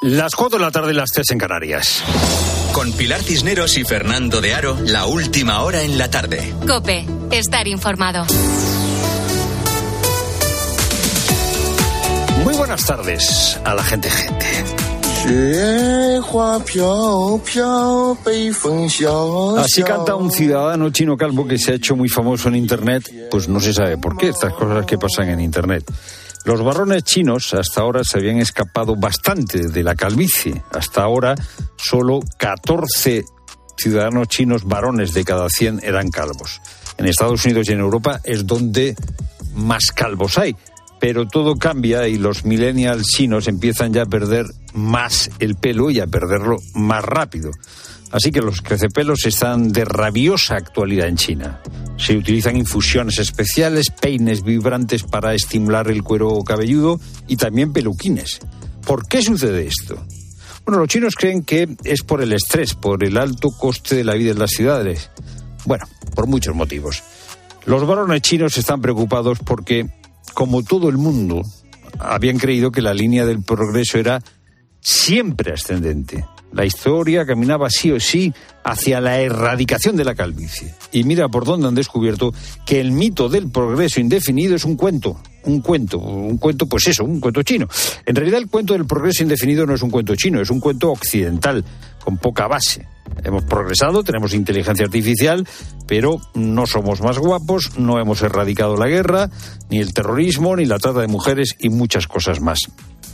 Las 4 de la tarde, las 3 en Canarias. Con Pilar Cisneros y Fernando de Aro, la última hora en la tarde. COPE, estar informado. Muy buenas tardes a la gente. Así canta un ciudadano chino calvo que se ha hecho muy famoso en Internet, pues no se sabe por qué, estas cosas que pasan en Internet. Los varones chinos hasta ahora se habían escapado bastante de la calvicie. Hasta ahora solo 14 ciudadanos chinos varones de cada 100 eran calvos. En Estados Unidos y en Europa es donde más calvos hay. Pero todo cambia y los millennials chinos empiezan ya a perder más el pelo y a perderlo más rápido. Así que los crecepelos están de rabiosa actualidad en China. Se utilizan infusiones especiales, peines vibrantes para estimular el cuero cabelludo y también peluquines. ¿Por qué sucede esto? Bueno, los chinos creen que es por el estrés, por el alto coste de la vida en las ciudades. Bueno, por muchos motivos. Los varones chinos están preocupados porque, como todo el mundo, habían creído que la línea del progreso era siempre ascendente. La historia caminaba sí o sí hacia la erradicación de la calvicie. Y mira por dónde han descubierto que el mito del progreso indefinido es un cuento chino. En realidad el cuento del progreso indefinido no es un cuento chino, es un cuento occidental, con poca base. Hemos progresado, tenemos inteligencia artificial, pero no somos más guapos, no hemos erradicado la guerra, ni el terrorismo, ni la trata de mujeres y muchas cosas más.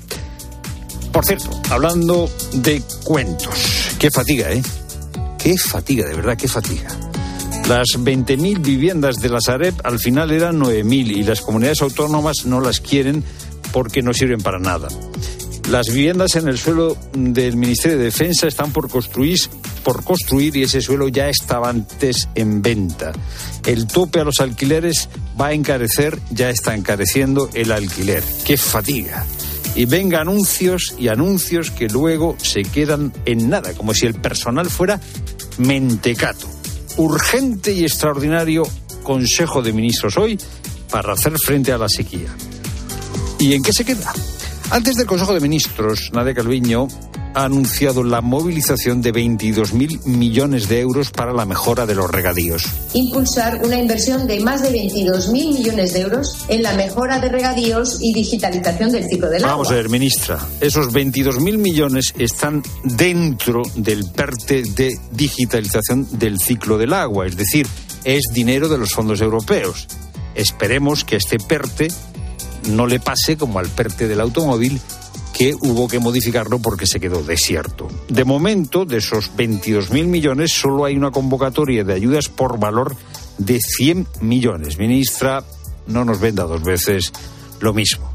Por cierto, hablando de cuentos, qué fatiga, ¿eh? Qué fatiga, de verdad, qué fatiga. Las 20.000 viviendas de la Sareb al final eran 9.000 y las comunidades autónomas no las quieren porque no sirven para nada. Las viviendas en el suelo del Ministerio de Defensa están por construir y ese suelo ya estaba antes en venta. El tope a los alquileres va a encarecer, ya está encareciendo el alquiler. ¡Qué fatiga! Y venga anuncios y anuncios que luego se quedan en nada, como si el personal fuera mentecato. Urgente y extraordinario Consejo de Ministros hoy para hacer frente a la sequía. ¿Y en qué se queda? Antes del Consejo de Ministros, Nadia Calviño ha anunciado la movilización de 22.000 millones de euros para la mejora de los regadíos. Impulsar una inversión de más de 22.000 millones de euros en la mejora de regadíos y digitalización del ciclo del agua. Vamos a ver, ministra, esos 22.000 millones están dentro del PERTE de digitalización del ciclo del agua, es decir, es dinero de los fondos europeos. Esperemos que este PERTE no le pase como al PERTE del automóvil, que hubo que modificarlo porque se quedó desierto. De momento, de esos 22.000 millones, solo hay una convocatoria de ayudas por valor de 100 millones. Ministra, no nos venda dos veces lo mismo.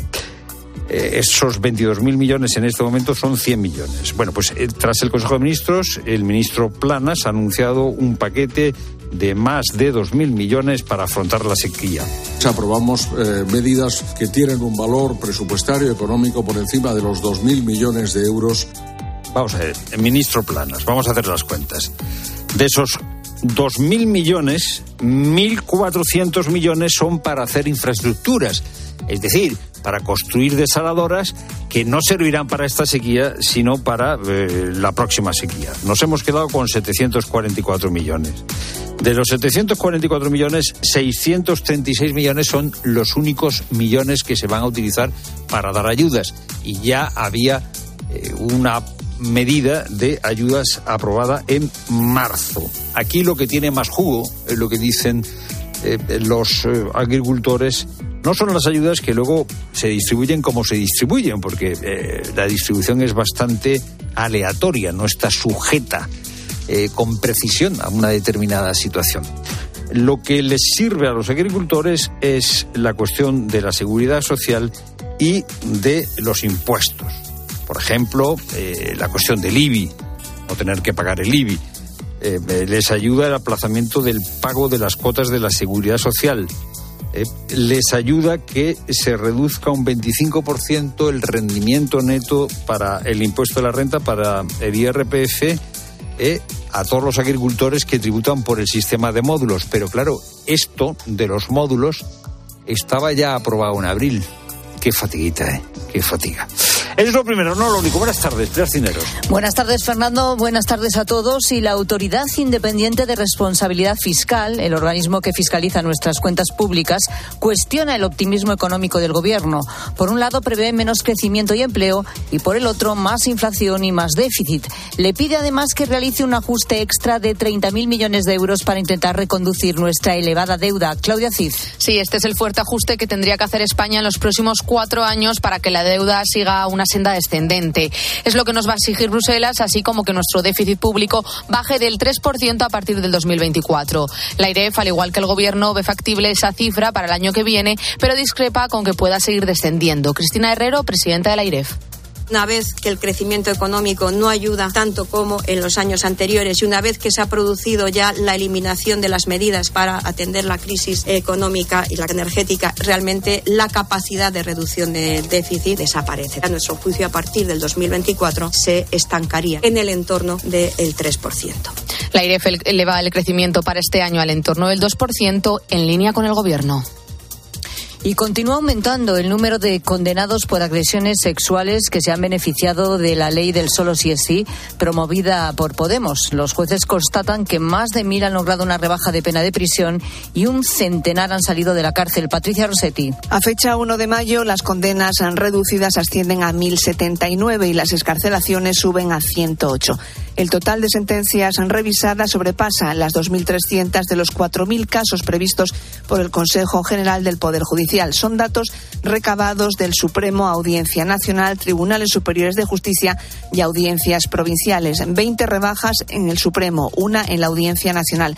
Esos 22.000 millones en este momento son 100 millones. Bueno, pues tras el Consejo de Ministros, el ministro Planas ha anunciado un paquete de más de 2.000 millones para afrontar la sequía. Aprobamos medidas que tienen un valor presupuestario económico por encima de los 2.000 millones de euros. Vamos a ver, ministro Planas, vamos a hacer las cuentas. De esos 2.000 millones, 1.400 millones son para hacer infraestructuras, es decir, para construir desaladoras que no servirán para esta sequía, sino para la próxima sequía. Nos hemos quedado con 744 millones. De los 744 millones, 636 millones son los únicos millones que se van a utilizar para dar ayudas. Y ya había una medida de ayudas aprobada en marzo. Aquí lo que tiene más jugo, es lo que dicen los agricultores, no son las ayudas que luego se distribuyen como se distribuyen, porque la distribución es bastante aleatoria, no está sujeta con precisión a una determinada situación. Lo que les sirve a los agricultores es la cuestión de la seguridad social y de los impuestos. Por ejemplo, la cuestión del IBI, no tener que pagar el IBI. Les ayuda el aplazamiento del pago de las cuotas de la seguridad social. Les ayuda que se reduzca un 25% el rendimiento neto para el impuesto de la renta, para el IRPF, a todos los agricultores que tributan por el sistema de módulos. Pero claro, esto de los módulos estaba ya aprobado en abril. Qué fatiguita, qué fatiga. Es lo primero, no lo único. Buenas tardes, Pilar Cisneros. Buenas tardes, Fernando. Buenas tardes a todos. Y la Autoridad Independiente de Responsabilidad Fiscal, el organismo que fiscaliza nuestras cuentas públicas, cuestiona el optimismo económico del Gobierno. Por un lado, prevé menos crecimiento y empleo, y por el otro, más inflación y más déficit. Le pide además que realice un ajuste extra de 30.000 millones de euros para intentar reconducir nuestra elevada deuda. Claudia Cid. Sí, este es el fuerte ajuste que tendría que hacer España en los próximos 4 años para que la deuda siga una senda descendente. Es lo que nos va a exigir Bruselas, así como que nuestro déficit público baje del 3% a partir del 2024. La AIREF, al igual que el Gobierno, ve factible esa cifra para el año que viene, pero discrepa con que pueda seguir descendiendo. Cristina Herrero, presidenta de la AIREF. Una vez que el crecimiento económico no ayuda tanto como en los años anteriores y una vez que se ha producido ya la eliminación de las medidas para atender la crisis económica y la energética, realmente la capacidad de reducción del déficit desaparece. A nuestro juicio, a partir del 2024 se estancaría en el entorno del 3%. La AIREF eleva el crecimiento para este año al entorno del 2%, en línea con el Gobierno. Y continúa aumentando el número de condenados por agresiones sexuales que se han beneficiado de la ley del solo sí es sí, promovida por Podemos. Los jueces constatan que más de 1.000 han logrado una rebaja de pena de prisión y un centenar han salido de la cárcel. Patricia Rossetti. A fecha 1 de mayo, las condenas reducidas ascienden a 1.079 y las excarcelaciones suben a 108. El total de sentencias revisadas sobrepasa las 2.300 de los 4.000 casos previstos por el Consejo General del Poder Judicial. Son datos recabados del Supremo, Audiencia Nacional, Tribunales Superiores de Justicia y audiencias provinciales. 20 rebajas en el Supremo, una en la Audiencia Nacional,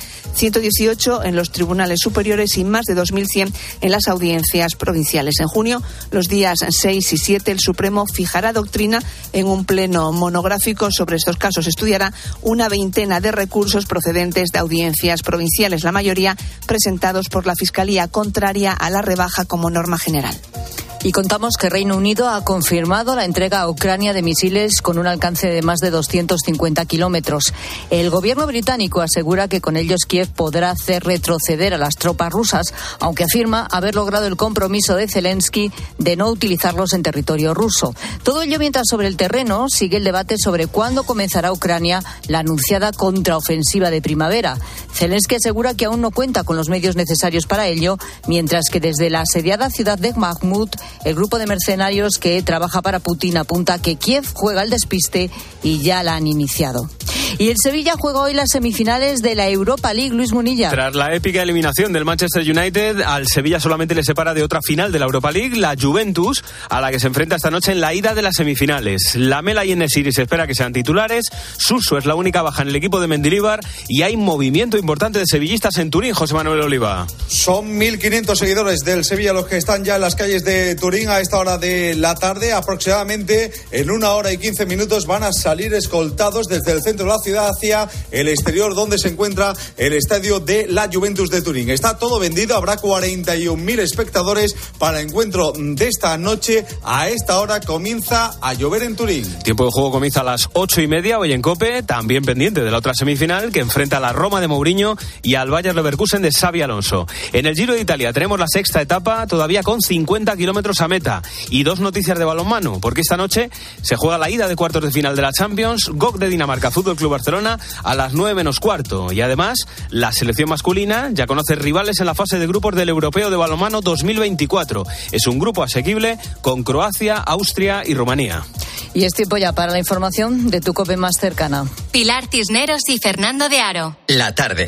118 en los Tribunales Superiores y más de 2.100 en las audiencias provinciales. En junio, los días 6 y 7, el Supremo fijará doctrina en un pleno monográfico sobre estos casos. Estudiará una veintena de recursos procedentes de audiencias provinciales, la mayoría presentados por la Fiscalía, contraria a la rebaja como norma general. Y contamos que Reino Unido ha confirmado la entrega a Ucrania de misiles con un alcance de más de 250 kilómetros. El gobierno británico asegura que con ellos Kiev podrá hacer retroceder a las tropas rusas, aunque afirma haber logrado el compromiso de Zelensky de no utilizarlos en territorio ruso. Todo ello mientras sobre el terreno sigue el debate sobre cuándo comenzará Ucrania la anunciada contraofensiva de primavera. Zelensky asegura que aún no cuenta con los medios necesarios para ello, mientras que desde la asediada ciudad de Bakhmut, el grupo de mercenarios que trabaja para Putin apunta que Kiev juega al despiste y ya la han iniciado. Y el Sevilla juega hoy las semifinales de la Europa League. Luis Munilla. Tras la épica eliminación del Manchester United, al Sevilla solamente le separa de otra final de la Europa League, la Juventus, a la que se enfrenta esta noche en la ida de las semifinales. Lamela y En-Nesyri se espera que sean titulares. Suso es la única baja en el equipo de Mendilibar y hay movimiento importante de sevillistas en Turín. José Manuel Oliva. Son 1.500 seguidores del Sevilla los que están ya en las calles de Turín a esta hora de la tarde. Aproximadamente en 1 hora y 15 minutos van a salir escoltados desde el centro de la ciudad hacia el exterior donde se encuentra el estadio de la Juventus de Turín. Está todo vendido, habrá 41.000 espectadores para el encuentro de esta noche. A esta hora comienza a llover en Turín. Tiempo de juego comienza a las 8:30 hoy en COPE, también pendiente de la otra semifinal que enfrenta a la Roma de Mourinho y al Bayer Leverkusen de Xabi Alonso. En el Giro de Italia tenemos la sexta etapa todavía con 50 kilómetros a meta y 2 noticias de balonmano, porque esta noche se juega la ida de cuartos de final de la Champions, GOC de Dinamarca, Fútbol Club Barcelona a las 9:15 y además la selección masculina ya conoce rivales en la fase de grupos del Europeo de Balonmano 2024. Es un grupo asequible con Croacia, Austria y Rumanía. Y es tiempo ya para la información de tu COPE más cercana. Pilar Cisneros y Fernando de Aro. La tarde.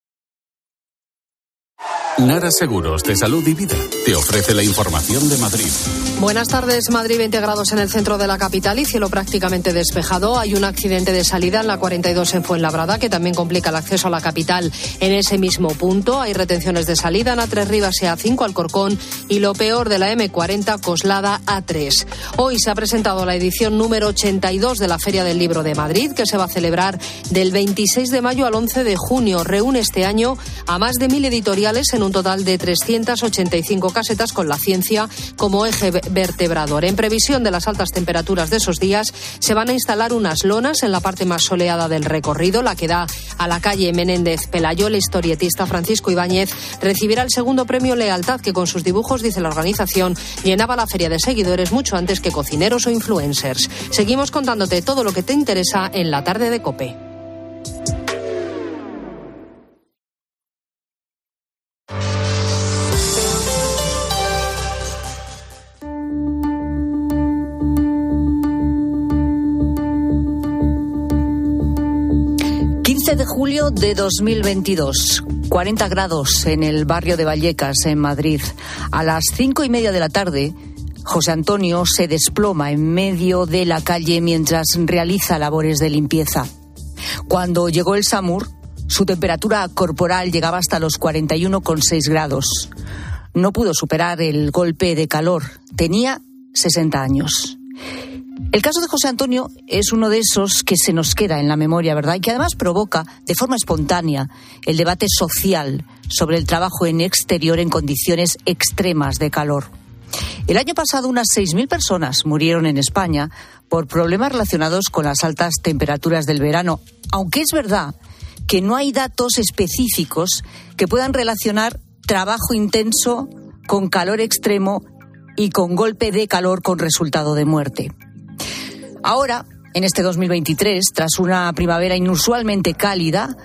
Nara Seguros de Salud y Vida te ofrece la información de Madrid. Buenas tardes. Madrid, 20 grados en el centro de la capital y cielo prácticamente despejado. Hay un accidente de salida en la 42 en Fuenlabrada que también complica el acceso a la capital. En ese mismo punto hay retenciones de salida en A3 Rivas y A5 Alcorcón y lo peor de la M40 Coslada A3. Hoy se ha presentado la edición número 82 de la Feria del Libro de Madrid, que se va a celebrar del 26 de mayo al 11 de junio. Reúne este año a más de 1.000 editoriales en un total de 385 casetas con la ciencia como eje vertebrador. En previsión de las altas temperaturas de esos días, se van a instalar unas lonas en la parte más soleada del recorrido, la que da a la calle Menéndez Pelayo. El historietista Francisco Ibáñez recibirá el segundo premio Lealtad, que con sus dibujos, dice la organización, llenaba la feria de seguidores mucho antes que cocineros o influencers. Seguimos contándote todo lo que te interesa en la tarde de COPE. De julio de 2022, 40 grados en el barrio de Vallecas, en Madrid. A las 5:30 de la tarde, José Antonio se desploma en medio de la calle mientras realiza labores de limpieza. Cuando llegó el SAMUR, su temperatura corporal llegaba hasta los 41,6 grados. No pudo superar el golpe de calor. Tenía 60 años. El caso de José Antonio es uno de esos que se nos queda en la memoria, ¿verdad? Y que además provoca, de forma espontánea, el debate social sobre el trabajo en exterior en condiciones extremas de calor. El año pasado, unas 6.000 personas murieron en España por problemas relacionados con las altas temperaturas del verano, aunque es verdad que no hay datos específicos que puedan relacionar trabajo intenso con calor extremo y con golpe de calor con resultado de muerte. Ahora, en este 2023, tras una primavera inusualmente cálida,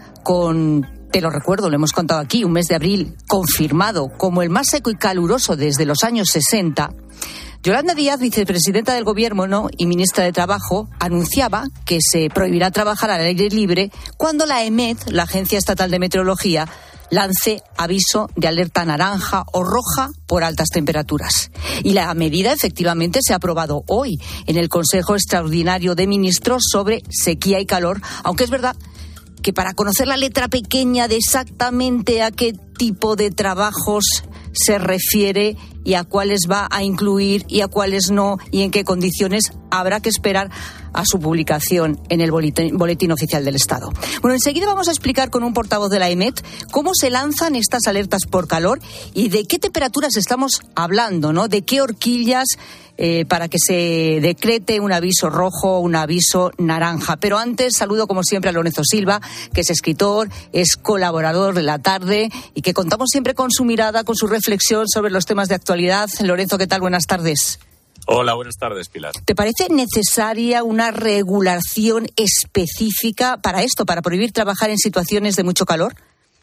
te lo recuerdo, lo hemos contado aquí, un mes de abril confirmado como el más seco y caluroso desde los años 60, Yolanda Díaz, vicepresidenta del Gobierno y ministra de Trabajo, anunciaba que se prohibirá trabajar al aire libre cuando la EMET, la Agencia Estatal de Meteorología, lance aviso de alerta naranja o roja por altas temperaturas. Y la medida efectivamente se ha aprobado hoy en el Consejo Extraordinario de Ministros sobre sequía y calor, aunque es verdad que para conocer la letra pequeña de exactamente a qué tipo de trabajos se refiere y a cuáles va a incluir y a cuáles no y en qué condiciones, habrá que esperar a su publicación en el Boletín Oficial del Estado. Bueno, enseguida vamos a explicar con un portavoz de la EMET cómo se lanzan estas alertas por calor y de qué temperaturas estamos hablando, ¿no? De qué horquillas para que se decrete un aviso rojo o un aviso naranja. Pero antes saludo como siempre a Lorenzo Silva, que es escritor, es colaborador de La Tarde y que contamos siempre con su mirada, con su reflexión sobre los temas de actualidad. Lorenzo, ¿qué tal? Buenas tardes. Hola, buenas tardes, Pilar. ¿Te parece necesaria una regulación específica para esto, para prohibir trabajar en situaciones de mucho calor?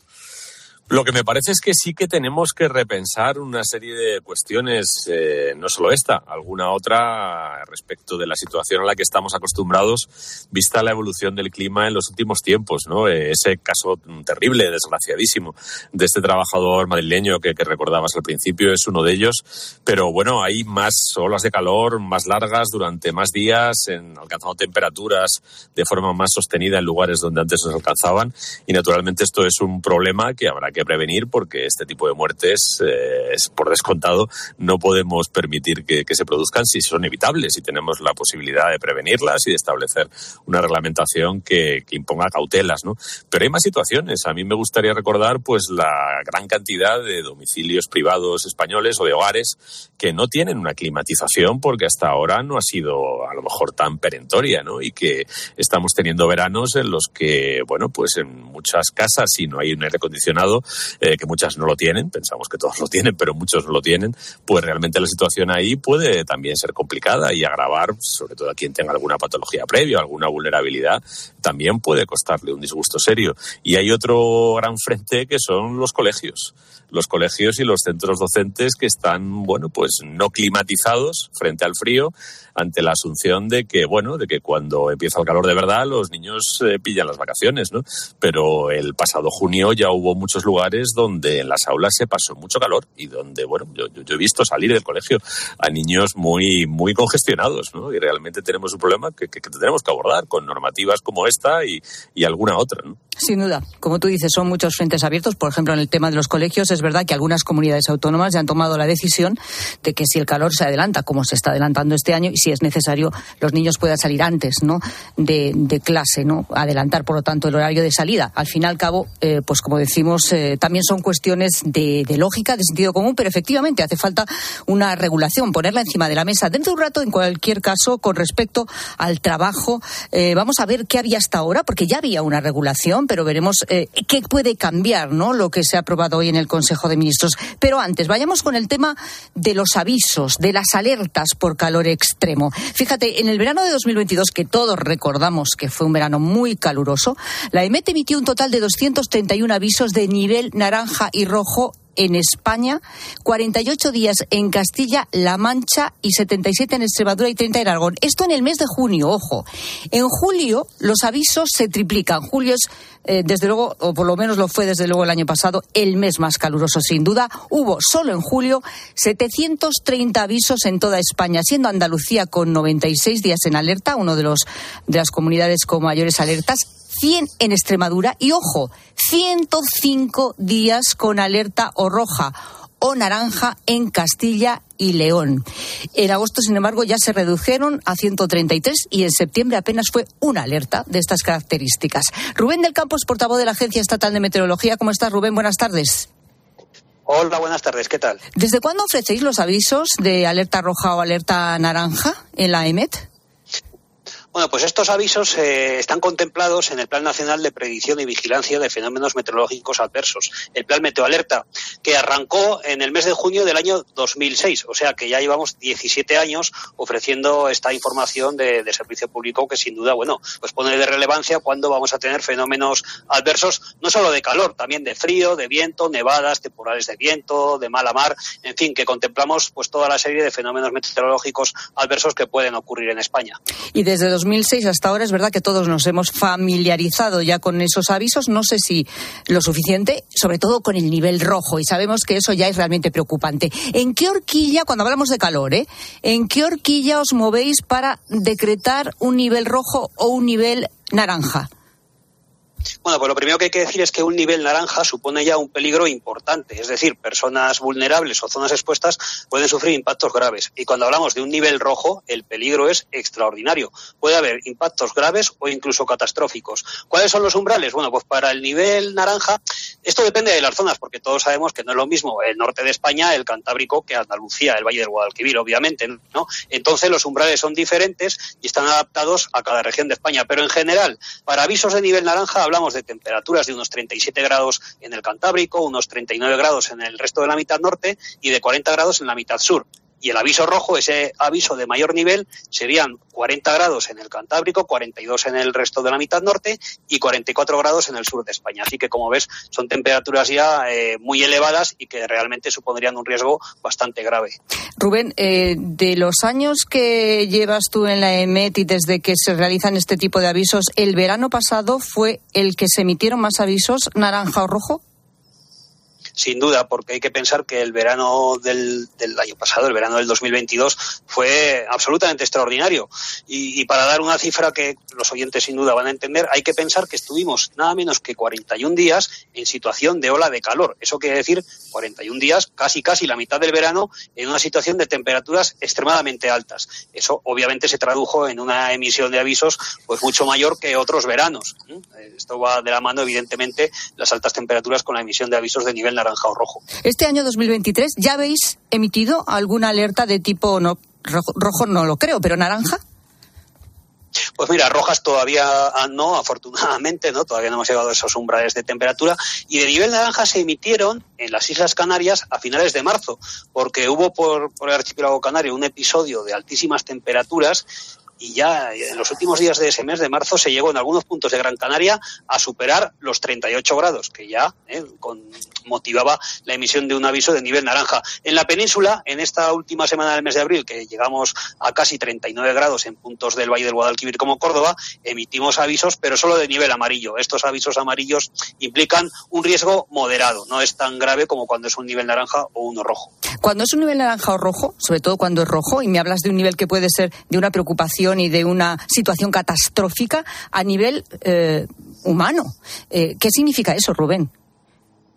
Lo que me parece es que sí que tenemos que repensar una serie de cuestiones, no solo esta, alguna otra respecto de la situación a la que estamos acostumbrados, vista la evolución del clima en los últimos tiempos, ¿no? Ese caso terrible, desgraciadísimo, de este trabajador madrileño que recordabas al principio es uno de ellos, pero bueno, hay más olas de calor, más largas, durante más días, alcanzando temperaturas de forma más sostenida en lugares donde antes no se alcanzaban, y naturalmente esto es un problema que habrá que prevenir, porque este tipo de muertes, es por descontado, no podemos permitir que se produzcan si son evitables, si tenemos la posibilidad de prevenirlas y de establecer una reglamentación que imponga cautelas, ¿no? Pero hay más situaciones. A mí me gustaría recordar pues la gran cantidad de domicilios privados españoles o de hogares que no tienen una climatización porque hasta ahora no ha sido a lo mejor tan perentoria, ¿no? Y que estamos teniendo veranos en los que, bueno, pues en muchas casas, si no hay un aire acondicionado, que muchas no lo tienen, pensamos que todos lo tienen, pero muchos no lo tienen, pues realmente la situación ahí puede también ser complicada y agravar, sobre todo a quien tenga alguna patología previa, alguna vulnerabilidad, también puede costarle un disgusto serio. Y hay otro gran frente que son los colegios y los centros docentes que están, bueno, pues no climatizados frente al frío, ante la asunción de que cuando empieza el calor de verdad los niños pillan las vacaciones, ¿no? Pero el pasado junio ya hubo muchos lugares donde en las aulas se pasó mucho calor y donde, bueno, yo he visto salir del colegio a niños muy, muy congestionados, ¿no? Y realmente tenemos un problema que tenemos que abordar con normativas como esta y alguna otra, ¿no? Sin duda. Como tú dices, son muchos frentes abiertos. Por ejemplo, en el tema de los colegios, es verdad que algunas comunidades autónomas ya han tomado la decisión de que si el calor se adelanta, como se está adelantando este año, y si es necesario, los niños puedan salir antes, ¿no?, de clase, ¿no? Adelantar, por lo tanto, el horario de salida. Al fin y al cabo, pues como decimos, también son cuestiones de lógica, de sentido común, pero efectivamente hace falta una regulación, ponerla encima de la mesa. Dentro de un rato, en cualquier caso, con respecto al trabajo, vamos a ver qué había hasta ahora, porque ya había una regulación, pero veremos qué puede cambiar, ¿no?, lo que se ha aprobado hoy en el Consejo de Ministros. Pero antes, vayamos con el tema de los avisos, de las alertas por calor extremo. Fíjate, en el verano de 2022, que todos recordamos que fue un verano muy caluroso, la EMET emitió un total de 231 avisos de nivel naranja y rojo en España, 48 días en Castilla-La Mancha y 77 en Extremadura y 30 en Aragón. Esto en el mes de junio, ojo. En julio los avisos se triplican. Julio es, desde luego, o por lo menos lo fue desde luego el año pasado, el mes más caluroso sin duda. Hubo solo en julio 730 avisos en toda España, siendo Andalucía con 96 días en alerta, uno de las comunidades con mayores alertas, 100 en Extremadura y, ojo, 105 días con alerta o roja o naranja en Castilla y León. En agosto, sin embargo, ya se redujeron a 133 y en septiembre apenas fue una alerta de estas características. Rubén del Campo es portavoz de la Agencia Estatal de Meteorología. ¿Cómo estás, Rubén? Buenas tardes. Hola, buenas tardes. ¿Qué tal? ¿Desde cuándo ofrecéis los avisos de alerta roja o alerta naranja en la EMET? Bueno, pues estos avisos están contemplados en el Plan Nacional de Predicción y Vigilancia de Fenómenos Meteorológicos Adversos, el Plan Meteoalerta, que arrancó en el mes de junio del año 2006, o sea que ya llevamos 17 años ofreciendo esta información de servicio público que sin duda, bueno, pues pone de relevancia cuando vamos a tener fenómenos adversos, no solo de calor, también de frío, de viento, nevadas, temporales de viento, de mala mar, en fin, que contemplamos pues toda la serie de fenómenos meteorológicos adversos que pueden ocurrir en España. Y desde 2006 hasta ahora es verdad que todos nos hemos familiarizado ya con esos avisos, no sé si lo suficiente, sobre todo con el nivel rojo, y sabemos que eso ya es realmente preocupante. ¿En qué horquilla, cuando hablamos de calor, en qué horquilla os movéis para decretar un nivel rojo o un nivel naranja? Bueno, pues lo primero que hay que decir es que un nivel naranja supone ya un peligro importante, es decir, personas vulnerables o zonas expuestas pueden sufrir impactos graves. Y cuando hablamos de un nivel rojo, el peligro es extraordinario. Puede haber impactos graves o incluso catastróficos. ¿Cuáles son los umbrales? Bueno, pues para el nivel naranja, esto depende de las zonas, porque todos sabemos que no es lo mismo el norte de España, el Cantábrico, que Andalucía, el Valle del Guadalquivir, obviamente, ¿no? Entonces los umbrales son diferentes y están adaptados a cada región de España. Pero en general, para avisos de nivel naranja, hablamos de temperaturas de unos 37 grados en el Cantábrico, unos 39 grados en el resto de la mitad norte y de 40 grados en la mitad sur. Y el aviso rojo, ese aviso de mayor nivel, serían 40 grados en el Cantábrico, 42 en el resto de la mitad norte y 44 grados en el sur de España. Así que, como ves, son temperaturas ya muy elevadas y que realmente supondrían un riesgo bastante grave. Rubén, de los años que llevas tú en la EMET y desde que se realizan este tipo de avisos, ¿el verano pasado fue el que se emitieron más avisos naranja o rojo? Sin duda, porque hay que pensar que el verano del año pasado, el verano del 2022, fue absolutamente extraordinario. Y para dar una cifra que los oyentes sin duda van a entender, hay que pensar que estuvimos nada menos que 41 días en situación de ola de calor. Eso quiere decir 41 días, casi la mitad del verano, en una situación de temperaturas extremadamente altas. Eso obviamente se tradujo en una emisión de avisos pues mucho mayor que otros veranos. Esto va de la mano, evidentemente, las altas temperaturas con la emisión de avisos de nivel naranja o rojo. Este año 2023, ¿ya habéis emitido alguna alerta de tipo rojo? No lo creo, pero naranja. Pues mira, rojas todavía no, afortunadamente, ¿no? Todavía no hemos llegado a esos umbrales de temperatura. Y de nivel naranja se emitieron en las Islas Canarias a finales de marzo, porque hubo por el archipiélago canario un episodio de altísimas temperaturas. Y ya en los últimos días de ese mes de marzo se llegó en algunos puntos de Gran Canaria a superar los 38 grados, que ya motivaba la emisión de un aviso de nivel naranja. En la península, en esta última semana del mes de abril, que llegamos a casi 39 grados en puntos del Valle del Guadalquivir como Córdoba, emitimos avisos, pero solo de nivel amarillo. Estos avisos amarillos implican un riesgo moderado, no es tan grave como cuando es un nivel naranja o uno rojo. Cuando es un nivel naranja o rojo, sobre todo cuando es rojo, y me hablas de un nivel que puede ser de una preocupación y de una situación catastrófica a nivel humano. ¿Qué significa eso, Rubén?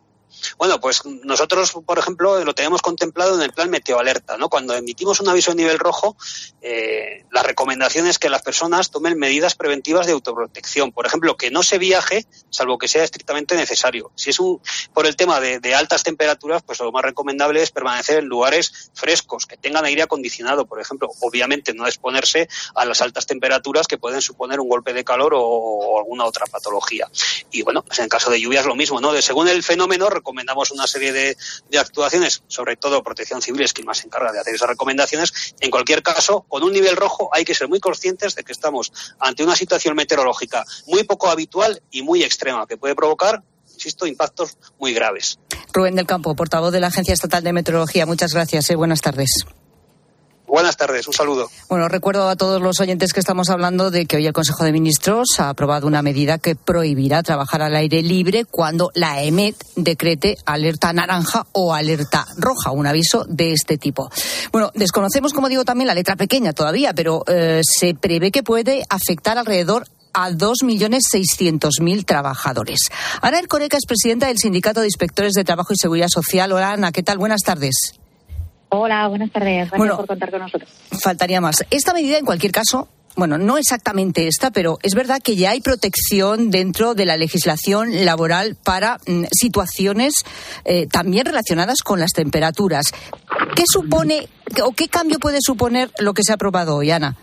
Bueno, pues nosotros, por ejemplo, lo tenemos contemplado en el plan meteoalerta, ¿no? Cuando emitimos un aviso de nivel rojo, la recomendación es que las personas tomen medidas preventivas de autoprotección. Por ejemplo, que no se viaje, salvo que sea estrictamente necesario. Si es por el tema de altas temperaturas, pues lo más recomendable es permanecer en lugares frescos, que tengan aire acondicionado, por ejemplo. Obviamente no exponerse a las altas temperaturas que pueden suponer un golpe de calor o alguna otra patología. Y bueno, pues en caso de lluvias lo mismo, ¿no? Según el fenómeno, recomendamos una serie de actuaciones, sobre todo Protección Civil es quien más se encarga de hacer esas recomendaciones. En cualquier caso, con un nivel rojo hay que ser muy conscientes de que estamos ante una situación meteorológica muy poco habitual y muy extrema, que puede provocar, insisto, impactos muy graves. Rubén del Campo, portavoz de la Agencia Estatal de Meteorología. Muchas gracias. Buenas tardes. Buenas tardes, un saludo. Bueno, recuerdo a todos los oyentes que estamos hablando de que hoy el Consejo de Ministros ha aprobado una medida que prohibirá trabajar al aire libre cuando la EMET decrete alerta naranja o alerta roja, un aviso de este tipo. Bueno, desconocemos, como digo, también la letra pequeña todavía, pero se prevé que puede afectar alrededor a 2.600.000 trabajadores. Ana Erkoreka es presidenta del Sindicato de Inspectores de Trabajo y Seguridad Social. Hola, Ana, ¿qué tal? Buenas tardes. Hola, buenas tardes. Gracias por contar con nosotros. Faltaría más. Esta medida, en cualquier caso, bueno, no exactamente esta, pero es verdad que ya hay protección dentro de la legislación laboral para situaciones también relacionadas con las temperaturas. ¿Qué supone o qué cambio puede suponer lo que se ha aprobado hoy, Ana?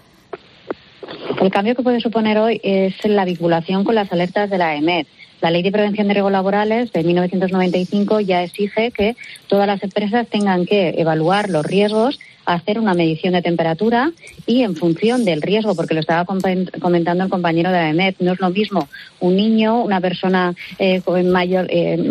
El cambio que puede suponer hoy es la vinculación con las alertas de la EMET. La Ley de Prevención de Riesgos Laborales de 1995 ya exige que todas las empresas tengan que evaluar los riesgos, hacer una medición de temperatura y en función del riesgo, porque lo estaba comentando el compañero de la EMET, no es lo mismo un niño, una persona mayor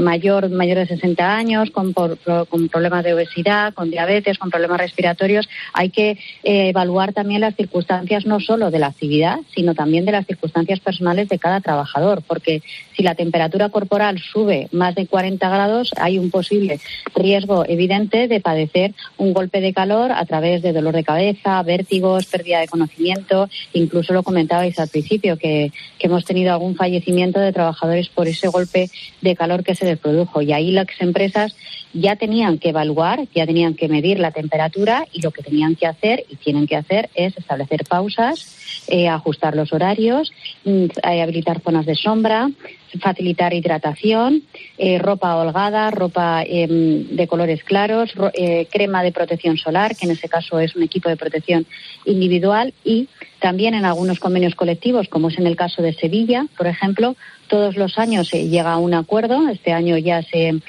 de 60 años, con problemas de obesidad, con diabetes, con problemas respiratorios. Hay que evaluar también las circunstancias no solo de la actividad, sino también de las circunstancias personales de cada trabajador, porque si la temperatura corporal sube más de 40 grados, hay un posible riesgo evidente de padecer un golpe de calor a través de dolor de cabeza, vértigos, pérdida de conocimiento. Incluso lo comentabais al principio, que hemos tenido algún fallecimiento de trabajadores por ese golpe de calor que se les produjo. Y ahí las empresas ya tenían que evaluar, ya tenían que medir la temperatura y lo que tenían que hacer y tienen que hacer es establecer pausas, ajustar los horarios, habilitar zonas de sombra, facilitar hidratación, ropa holgada, ropa de colores claros, crema de protección solar, que en ese caso es un equipo de protección individual, y también en algunos convenios colectivos, como es en el caso de Sevilla, por ejemplo, todos los años se llega a un acuerdo. Este año ya se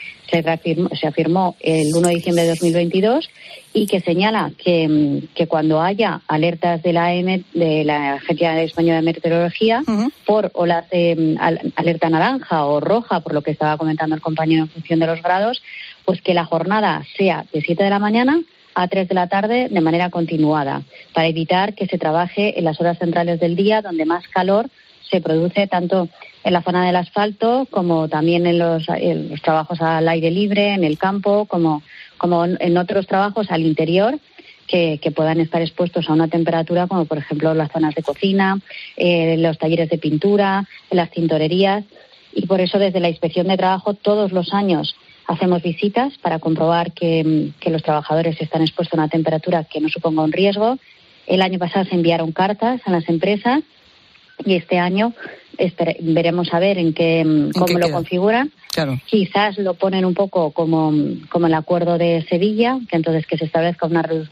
afirmó el 1 de diciembre de 2022 y que señala que cuando haya alertas de la EMET, de la Agencia Española de Meteorología, por olas de alerta naranja o roja, por lo que estaba comentando el compañero en función de los grados, pues que la jornada sea de 7 de la mañana a 3 de la tarde de manera continuada, para evitar que se trabaje en las horas centrales del día, donde más calor se produce tanto en la zona del asfalto como también en los trabajos al aire libre, en el campo, como en otros trabajos al interior que puedan estar expuestos a una temperatura como por ejemplo las zonas de cocina, los talleres de pintura, las tintorerías. Y por eso desde la Inspección de Trabajo todos los años hacemos visitas para comprobar que los trabajadores están expuestos a una temperatura que no suponga un riesgo. El año pasado se enviaron cartas a las empresas y este año veremos a ver cómo lo configuran. Claro. Quizás lo ponen un poco como el acuerdo de Sevilla, que entonces que se establezca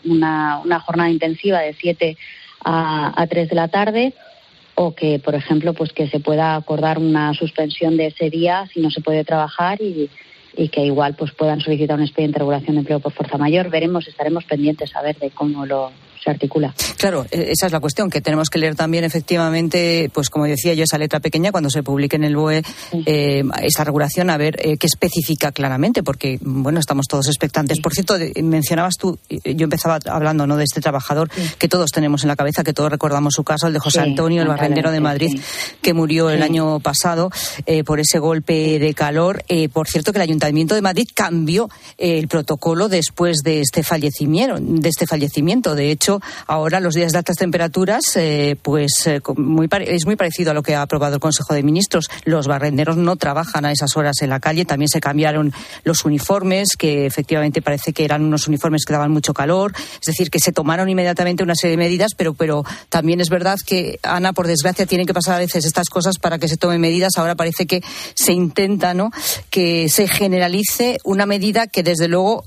una jornada intensiva de 7 a 3 de la tarde, o que, por ejemplo, pues que se pueda acordar una suspensión de ese día si no se puede trabajar y que igual pues puedan solicitar un expediente de regulación de empleo por fuerza mayor. Estaremos pendientes a ver de cómo se articula. Claro, esa es la cuestión, que tenemos que leer también efectivamente, pues como decía yo, esa letra pequeña cuando se publique en el BOE, esa regulación, a ver qué especifica claramente, porque, bueno, estamos todos expectantes. Por cierto, mencionabas tú, yo empezaba hablando, ¿no?, de este trabajador que todos tenemos en la cabeza, que todos recordamos su caso, el de José Antonio, el barrendero de Madrid, que murió el año pasado por ese golpe de calor. Por cierto, que el Ayuntamiento de Madrid cambió el protocolo después de este fallecimiento. De hecho, ahora los días de altas temperaturas, es muy parecido a lo que ha aprobado el Consejo de Ministros. Los barrenderos no trabajan a esas horas en la calle. También se cambiaron los uniformes, que efectivamente parece que eran unos uniformes que daban mucho calor. Es decir, que se tomaron inmediatamente una serie de medidas, pero también es verdad que, Ana, por desgracia, tienen que pasar a veces estas cosas para que se tomen medidas. Ahora parece que se intenta, ¿no?, que se generalice una medida que, desde luego,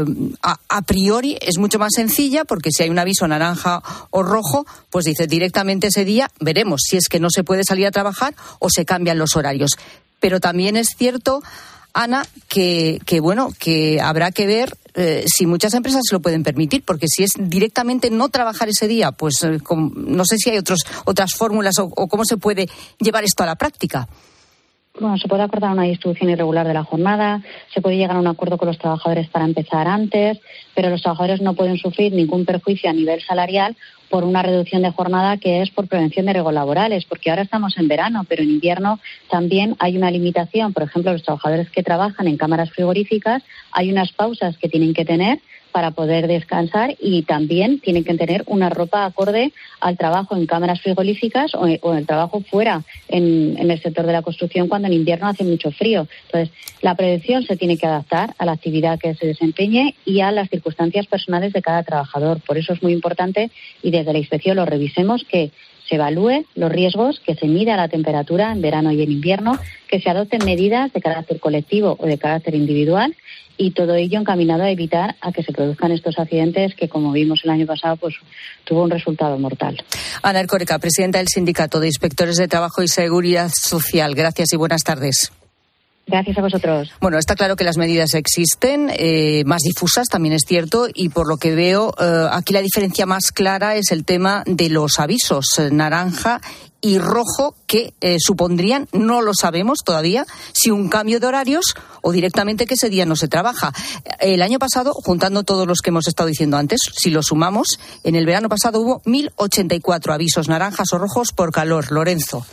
a priori es mucho más sencilla, porque si hay un aviso naranja o rojo, pues dice directamente ese día veremos si es que no se puede salir a trabajar o se cambian los horarios. Pero también es cierto, Ana, que habrá que ver si muchas empresas se lo pueden permitir, porque si es directamente no trabajar ese día, pues no sé si hay otras fórmulas o cómo se puede llevar esto a la práctica. Bueno, se puede acordar una distribución irregular de la jornada, se puede llegar a un acuerdo con los trabajadores para empezar antes, pero los trabajadores no pueden sufrir ningún perjuicio a nivel salarial por una reducción de jornada que es por prevención de riesgos laborales, porque ahora estamos en verano, pero en invierno también hay una limitación. Por ejemplo, los trabajadores que trabajan en cámaras frigoríficas, hay unas pausas que tienen que tener para poder descansar, y también tienen que tener una ropa acorde al trabajo en cámaras frigoríficas o el trabajo fuera en el sector de la construcción, cuando en invierno hace mucho frío. Entonces, la prevención se tiene que adaptar a la actividad que se desempeñe y a las circunstancias personales de cada trabajador. Por eso es muy importante, y desde la inspección lo revisemos, que se evalúe los riesgos, que se mida la temperatura en verano y en invierno, que se adopten medidas de carácter colectivo o de carácter individual, y todo ello encaminado a evitar a que se produzcan estos accidentes que, como vimos el año pasado, pues tuvo un resultado mortal. Ana Erkoreka, presidenta del Sindicato de Inspectores de Trabajo y Seguridad Social. Gracias y buenas tardes. Gracias a vosotros. Bueno, está claro que las medidas existen, más difusas también es cierto, y por lo que veo, aquí la diferencia más clara es el tema de los avisos naranja y rojo, que supondrían, no lo sabemos todavía, si un cambio de horarios o directamente que ese día no se trabaja. El año pasado, juntando todos los que hemos estado diciendo antes, si lo sumamos, en el verano pasado hubo 1.084 avisos naranjas o rojos por calor. Lorenzo.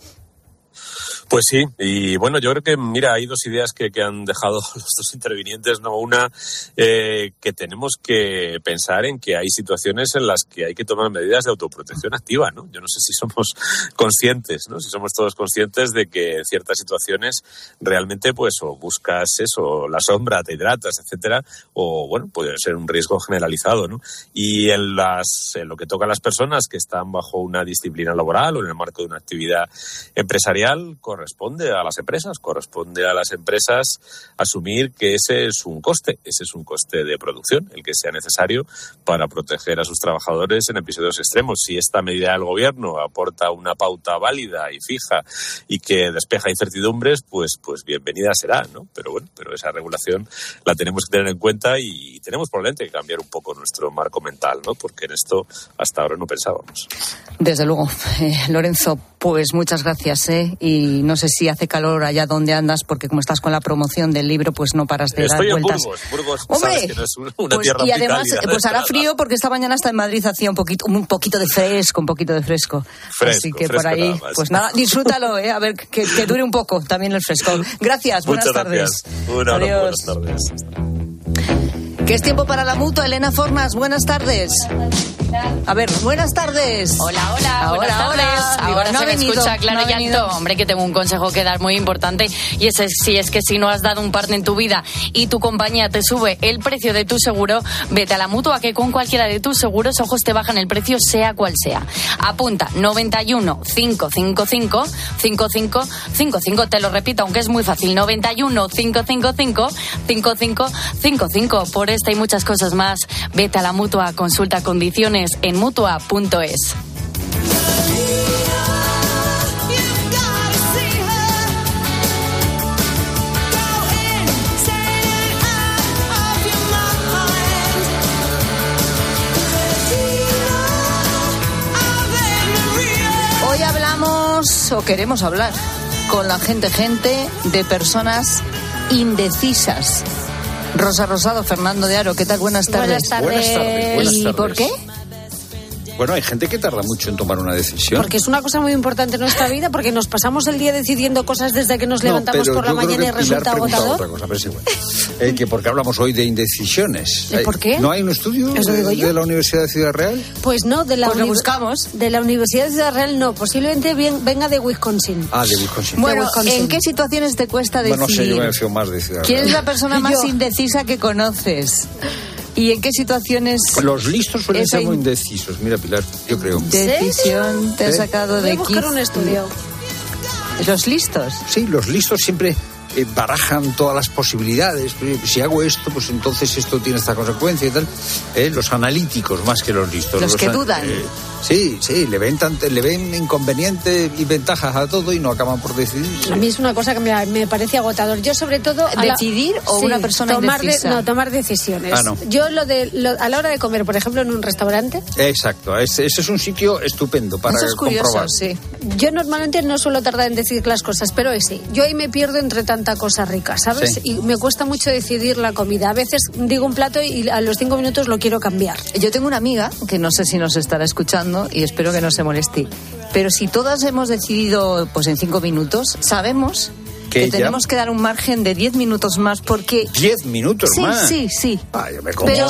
Pues sí, y bueno, yo creo que, mira, hay dos ideas que han dejado los dos intervinientes, ¿no? Una, que tenemos que pensar en que hay situaciones en las que hay que tomar medidas de autoprotección activa, ¿no? Yo no sé si somos conscientes, ¿no? Si somos todos conscientes de que en ciertas situaciones realmente, pues, o buscas eso, la sombra, te hidratas, etcétera, o, bueno, puede ser un riesgo generalizado, ¿no? Y en lo que toca a las personas que están bajo una disciplina laboral o en el marco de una actividad empresarial, corresponde a las empresas asumir que ese es un coste de producción, el que sea necesario para proteger a sus trabajadores en episodios extremos. Si esta medida del gobierno aporta una pauta válida y fija y que despeja incertidumbres, pues bienvenida será, ¿no? Pero esa regulación la tenemos que tener en cuenta y tenemos probablemente que cambiar un poco nuestro marco mental, ¿no? Porque en esto hasta ahora no pensábamos. Desde luego. Lorenzo, pues muchas gracias, y no sé si hace calor allá donde andas, porque como estás con la promoción del libro, pues no paras de dar vueltas. Estoy en Burgos. ¡Hombre! Sabes que no es una tierra y además, pues hará frío, porque esta mañana hasta en Madrid hacía un poquito de fresco. Así que por ahí, pues nada, disfrútalo, a ver, que dure un poco también el fresco. Gracias, buenas tardes. Adiós. Buenas tardes. ¿Qué es tiempo para la Mutua? Elena Fornas, buenas tardes. A ver, buenas tardes. Hola, buenas tardes. Ahora se me escucha claro y alto. Hombre, que tengo un consejo que dar muy importante, y ese es que si no has dado un parte en tu vida y tu compañía te sube el precio de tu seguro, vete a la Mutua, que con cualquiera de tus seguros ojos te bajan el precio, sea cual sea. Apunta 91 555 5555. Te lo repito, aunque es muy fácil, 91 555 5555. Por esta y muchas cosas más, vete a la Mutua, consulta condiciones en mutua.es. Hoy hablamos, o queremos hablar, con la gente de personas indecisas. Rosa Rosado, Fernando de Aro, ¿qué tal? Buenas tardes. Buenas tardes. ¿Y por qué? Bueno, hay gente que tarda mucho en tomar una decisión. Porque es una cosa muy importante en nuestra vida, porque nos pasamos el día decidiendo cosas desde que nos levantamos por la mañana y resulta agotador. Otra cosa, pero es igual. Que porque hablamos hoy de indecisiones. ¿Por qué? ¿No hay un estudio de la Universidad de Ciudad Real? Pues no, de la Universidad de Ciudad Real no, posiblemente venga de Wisconsin. Ah, de Wisconsin. Bueno, ¿en qué situaciones te cuesta decidir? Bueno, no sé, yo me fío más de Ciudad Real. ¿Quién es la persona más indecisa que conoces? ¿Y en qué situaciones? Los listos suelen ser muy indecisos. Mira, Pilar, yo creo. Decisión te ha sacado de buscar un estudio. ¿Los listos? Sí, los listos siempre barajan todas las posibilidades. Si hago esto, pues entonces esto tiene esta consecuencia y tal. Los analíticos más que los listos. Los que dudan. Sí, le ven inconvenientes y ventajas a todo y no acaban por decidir. A mí es una cosa que me parece agotador. Yo sobre todo... ¿Decidir o una persona indecisa? Tomar decisiones. No. Yo a la hora de comer, por ejemplo, en un restaurante... Exacto, ese es un sitio estupendo para comprobar. Sí. Yo normalmente no suelo tardar en decidir las cosas, pero sí. Yo ahí me pierdo entre tanta cosa rica, ¿sabes? Sí. Y me cuesta mucho decidir la comida. A veces digo un plato y a los 5 minutos lo quiero cambiar. Yo tengo una amiga, que no sé si nos estará escuchando, y espero que no se moleste, pero si todas hemos decidido pues en 5 minutos, sabemos que tenemos que dar un margen de 10 minutos más porque... ¿10 minutos más? Sí. Yo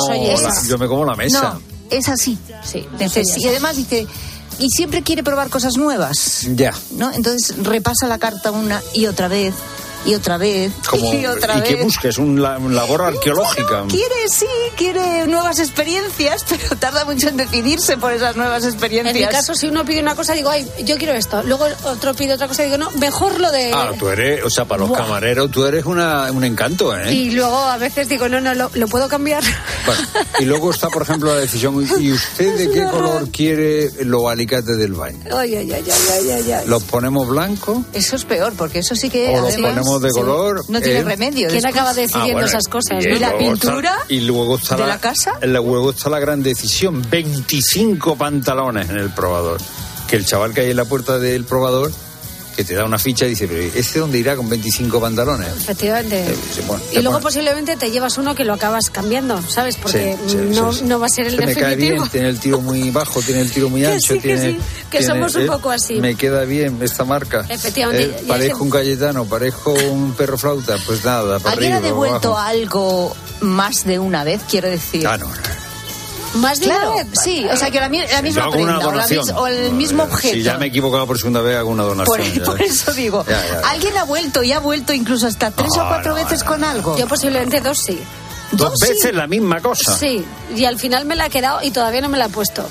me como la mesa. No, es así. Sí, y además dice... Y siempre quiere probar cosas nuevas. Ya. ¿No? Entonces repasa la carta una y otra vez. Y otra vez, y otra vez. ¿Y qué busques? ¿Una labor arqueológica? Bueno, quiere nuevas experiencias, pero tarda mucho en decidirse por esas nuevas experiencias. En mi caso, si uno pide una cosa, digo, yo quiero esto. Luego otro pide otra cosa y digo, no, mejor lo de... Tú eres, para los camareros, tú eres un encanto, ¿eh? Y luego a veces digo, no, ¿lo puedo cambiar? Bueno, y luego está, por ejemplo, la decisión, ¿y usted de qué color quiere los alicates del baño? Ay. ¿Los ponemos blancos? Eso es peor, porque eso sí que... O los ponemos de color. No tiene remedio. ¿Quién acaba decidiendo esas cosas? ¿Y la pintura y luego está de la casa? Luego está la gran decisión. 25 pantalones en el probador. Que el chaval que hay en la puerta del probador, que te da una ficha y dice, pero ¿este dónde irá con 25 pantalones? Efectivamente. Y luego posiblemente te llevas uno que lo acabas cambiando, ¿sabes? Porque no va a ser el definitivo. Me cae bien, tiene el tiro muy bajo, tiene el tiro muy ancho. Que somos un poco así. Me queda bien esta marca. Efectivamente. Parezco un Cayetano, parezco un perro flauta, pues nada, para arriba. ¿Alguien ha devuelto algo más de una vez, quiero decir? No. ¿Más de una vez? Sí, o sea, que la misma prenda o el mismo objeto. Si ya me he equivocado por segunda vez, hago una donación. Por eso digo, ¿alguien ha vuelto y ha vuelto incluso hasta 3 o 4 veces con algo? Yo posiblemente 2 sí. ¿2 veces la misma cosa? Sí, y al final me la he quedado y todavía no me la he puesto.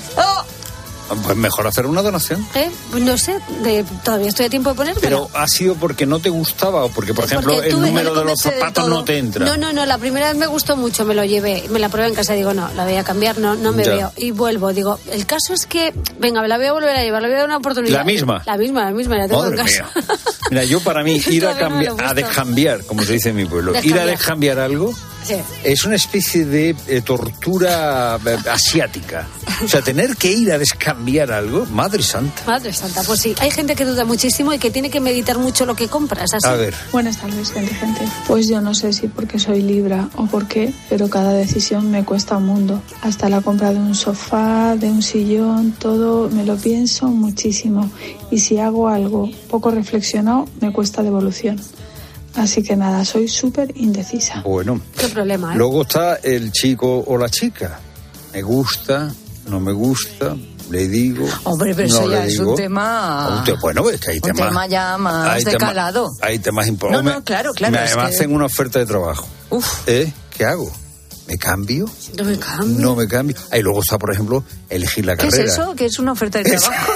Pues mejor hacer una donación. No sé, todavía estoy a tiempo de ponérmela. Pero ¿ha sido porque no te gustaba o porque, por ejemplo, el número de los zapatos no te entra? No, la primera vez me gustó mucho, me lo llevé, me la probé en casa y digo, no, la voy a cambiar, no me veo. Y vuelvo, digo, el caso es que, venga, me la voy a volver a llevar, le voy a dar una oportunidad. ¿La misma? La misma, la tengo en casa. Mira, yo para mí ir a descambiar, como se dice en mi pueblo, ir a descambiar algo... Sí. Es una especie de tortura asiática. O sea, tener que ir a descambiar algo, Madre Santa. Madre Santa, pues sí. Hay gente que duda muchísimo y que tiene que meditar mucho lo que compras. Así. A ver. Buenas tardes, gente. Pues yo no sé si porque soy Libra o por qué, pero cada decisión me cuesta un mundo. Hasta la compra de un sofá, de un sillón, todo me lo pienso muchísimo. Y si hago algo poco reflexionado, me cuesta devolución. Así que nada, soy súper indecisa. Bueno. ¿Qué problema, Luego está el chico o la chica. Me gusta, no me gusta, le digo. Hombre, pero eso ya es un tema... Bueno, es que hay temas... Un tema ya más de calado. Hay temas importantes. No, claro. Me hacen una oferta de trabajo. ¿Qué hago? ¿Me cambio? No me cambio. Y luego está, por ejemplo, elegir la carrera. ¿Qué es eso? ¿Qué es una oferta de trabajo?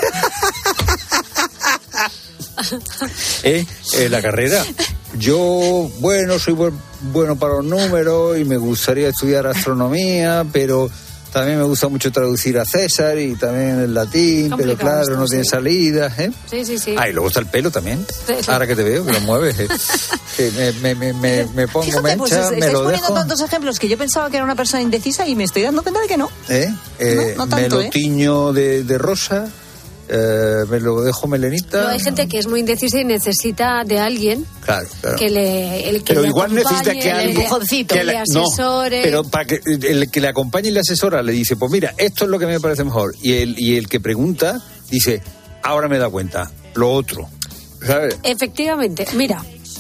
La carrera. Yo, soy bueno para los números y me gustaría estudiar astronomía, pero también me gusta mucho traducir a César y también el latín, pero claro, no tiene salida. Sí. Y luego está el pelo también. Ahora que te veo, que lo mueves. Me pongo Fíjate, mecha, me lo poniendo dejo. tantos ejemplos que yo pensaba que era una persona indecisa y me estoy dando cuenta de que no. Me lo tiño de rosa me lo dejo melenita. No, hay gente que es muy indecisa y necesita de alguien claro. que le pero le igual necesita que alguien que le asesore. No, pero para que el que le acompañe y le asesora le dice, pues mira, esto es lo que me parece mejor. Y el que pregunta dice, ahora me da cuenta, lo otro. ¿Sabes? Efectivamente, mira.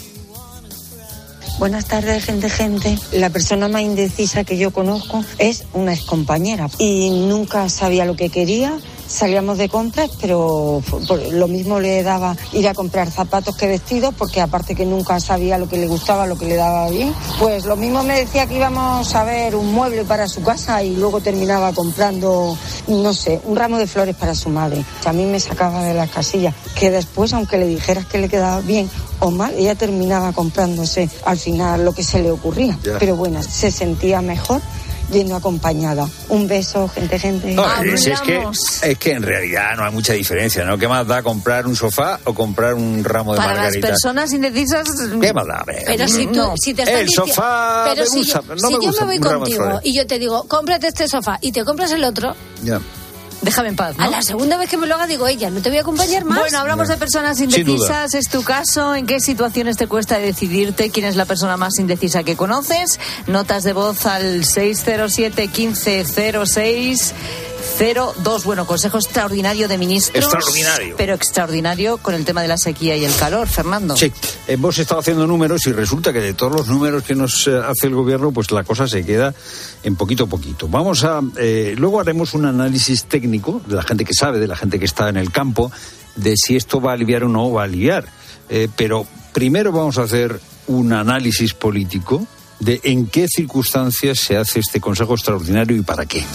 Buenas tardes, gente. La persona más indecisa que yo conozco es una excompañera y nunca sabía lo que quería. Salíamos de compras, pero lo mismo le daba ir a comprar zapatos que vestidos, porque aparte que nunca sabía lo que le gustaba, lo que le daba bien, pues lo mismo me decía que íbamos a ver un mueble para su casa y luego terminaba comprando, no sé, un ramo de flores para su madre. A mí me sacaba de las casillas, que después, aunque le dijeras que le quedaba bien o mal, ella terminaba comprándose al final lo que se le ocurría. Yeah. Pero bueno, se sentía mejor yendo acompañada. Un beso, gente. No, es que en realidad no hay mucha diferencia, ¿no? ¿Qué más da comprar un sofá o comprar un ramo de margaritas? Para las personas indecisas... ¿Qué más da? Pero si te están el sofá pero me gusta, si yo me voy contigo y yo te digo, cómprate este sofá y te compras el otro... Ya. Déjame en paz, ¿no? A la segunda vez que me lo haga digo, ella, no te voy a acompañar más. Bueno, hablamos de personas indecisas. ¿Es tu caso? ¿En qué situaciones te cuesta decidirte? ¿Quién es la persona más indecisa que conoces? Notas de voz al 607 15 06 02. Bueno, consejo extraordinario de ministros. Extraordinario. Pero extraordinario con el tema de la sequía y el calor, Fernando. Sí, hemos estado haciendo números y resulta que de todos los números que nos hace el gobierno, pues la cosa se queda en poquito a poquito. Vamos a... luego haremos un análisis técnico de la gente que sabe, de la gente que está en el campo, de si esto va a aliviar o no va a aliviar. Pero primero vamos a hacer un análisis político de en qué circunstancias se hace este consejo extraordinario y para qué.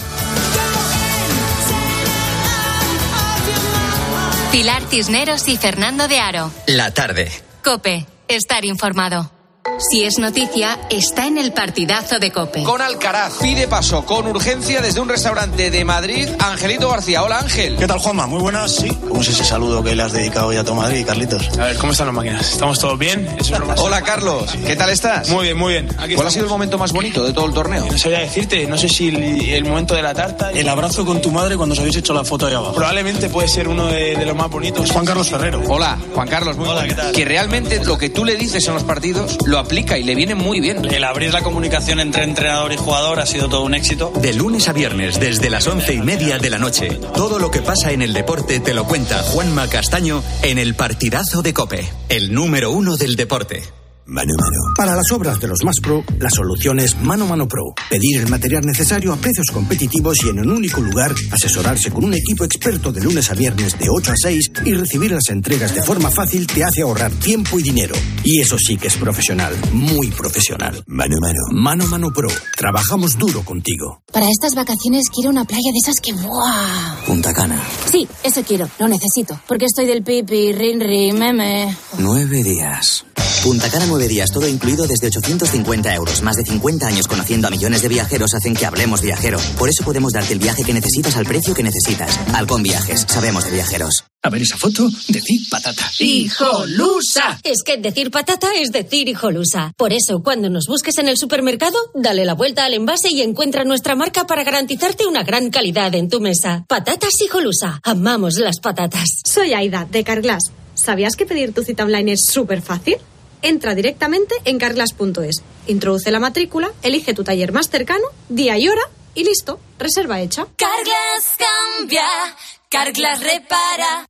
Pilar Cisneros y Fernando de Aro. La tarde. COPE. Estar informado. Si es noticia, está en el partidazo de COPE. Con Alcaraz, pide paso con urgencia desde un restaurante de Madrid, Angelito García. Hola, Ángel. ¿Qué tal, Juanma? Muy buenas, sí. ¿Cómo es ese saludo que le has dedicado hoy a tu Madrid, Carlitos? A ver, ¿cómo están las máquinas? ¿Estamos todos bien? Eso es lo más... Hola, Carlos. ¿Qué tal estás? Muy bien, muy bien. ¿Cuál ha sido el momento más bonito de todo el torneo? No sabía decirte, no sé si el momento de la tarta... El abrazo con tu madre cuando os habéis hecho la foto ahí abajo. Probablemente puede ser uno de los más bonitos. Es Juan Carlos Ferrero. Hola, Juan Carlos. Muy Hola, ¿qué tal? Que realmente lo que tú le dices en los partidos lo aplica y le viene muy bien. El abrir la comunicación entre entrenador y jugador ha sido todo un éxito. De lunes a viernes, desde las 11:30 de la noche, todo lo que pasa en el deporte te lo cuenta Juanma Castaño en el partidazo de COPE, el número 1 del deporte. Mano a Mano. Para las obras de los más pro, la solución es Mano a Mano Pro. Pedir el material necesario a precios competitivos y en un único lugar, asesorarse con un equipo experto de lunes a viernes de 8 a 6 y recibir las entregas de forma fácil te hace ahorrar tiempo y dinero. Y eso sí que es profesional, muy profesional. Mano a Mano. Mano a Mano Pro. Trabajamos duro contigo. Para estas vacaciones quiero una playa de esas que... ¡buah! Punta Cana. Sí, eso quiero, lo necesito. Porque estoy del pipi, rinri, meme... 9 días. Punta Cana 9 días, todo incluido desde 850 euros. Más de 50 años conociendo a millones de viajeros hacen que hablemos viajero. Por eso podemos darte el viaje que necesitas al precio que necesitas. Halcón Viajes, sabemos de viajeros. A ver esa foto, decir patata. ¡Hijolusa! Es que decir patata es decir hijolusa. Por eso, cuando nos busques en el supermercado, dale la vuelta al envase y encuentra nuestra marca para garantizarte una gran calidad en tu mesa. Patatas Hijolusa. Amamos las patatas. Soy Aida, de Carglass. ¿Sabías que pedir tu cita online es súper fácil? Entra directamente en carglass.es, introduce la matrícula, elige tu taller más cercano, día y hora y listo, reserva hecha. Carglass cambia, Carglass repara.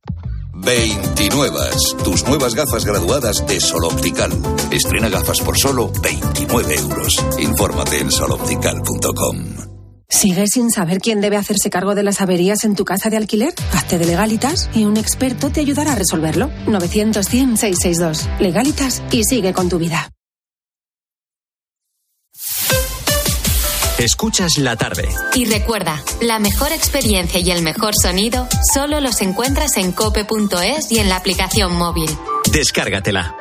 29. Tus nuevas gafas graduadas de Sol Optical. Estrena gafas por solo 29 euros. Infórmate en soloptical.com. ¿Sigues sin saber quién debe hacerse cargo de las averías en tu casa de alquiler? Hazte de Legalitas y un experto te ayudará a resolverlo. 900-100-662. Legalitas y sigue con tu vida. Escuchas La Tarde. Y recuerda, la mejor experiencia y el mejor sonido solo los encuentras en cope.es y en la aplicación móvil. Descárgatela.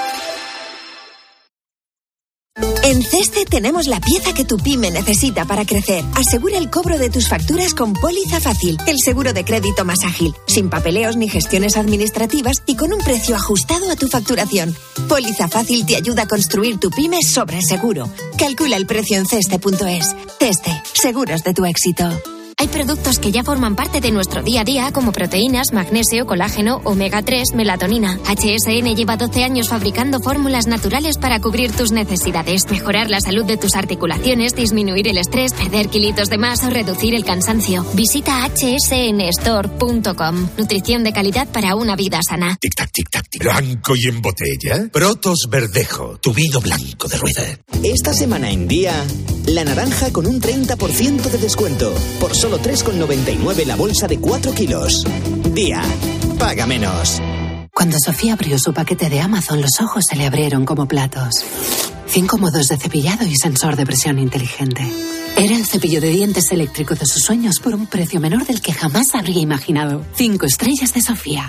En Ceste tenemos la pieza que tu pyme necesita para crecer. Asegura el cobro de tus facturas con Póliza Fácil, el seguro de crédito más ágil, sin papeleos ni gestiones administrativas y con un precio ajustado a tu facturación. Póliza Fácil te ayuda a construir tu pyme sobre seguro. Calcula el precio en Ceste.es. Ceste, seguros de tu éxito. Hay productos que ya forman parte de nuestro día a día, como proteínas, magnesio, colágeno, omega 3, melatonina. HSN lleva 12 años fabricando fórmulas naturales para cubrir tus necesidades, mejorar la salud de tus articulaciones, disminuir el estrés, perder kilitos de más o reducir el cansancio. Visita hsnstore.com. Nutrición de calidad para una vida sana. Tic-tac, tic-tac, tic. Blanco y en botella. Protos Verdejo, tu vino blanco de rueda. Esta semana en Día, la naranja con un 30% de descuento. Por solo 3,99 la bolsa de 4 kilos. Día, paga menos. Cuando Sofía abrió su paquete de Amazon, los ojos se le abrieron como platos. 5 modos de cepillado y sensor de presión inteligente. Era el cepillo de dientes eléctrico de sus sueños por un precio menor del que jamás habría imaginado. 5 estrellas de Sofía.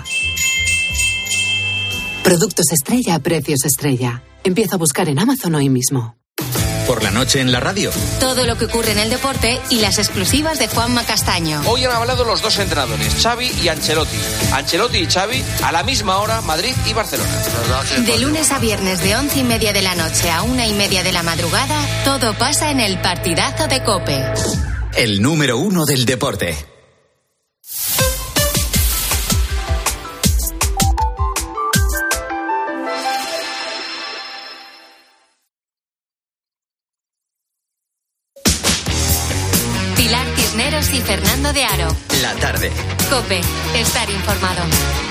Productos estrella a precios estrella. Empieza a buscar en Amazon hoy mismo. Por la noche en la radio. Todo lo que ocurre en el deporte y las exclusivas de Juanma Castaño. Hoy han hablado los dos entrenadores, Xavi y Ancelotti. Ancelotti y Xavi a la misma hora, Madrid y Barcelona. De lunes a viernes de 11:30 de la noche a 1:30 de la madrugada, todo pasa en el partidazo de COPE. El número 1 del deporte. Pilar Cisneros y Fernando de Aro. La tarde. COPE, estar informado.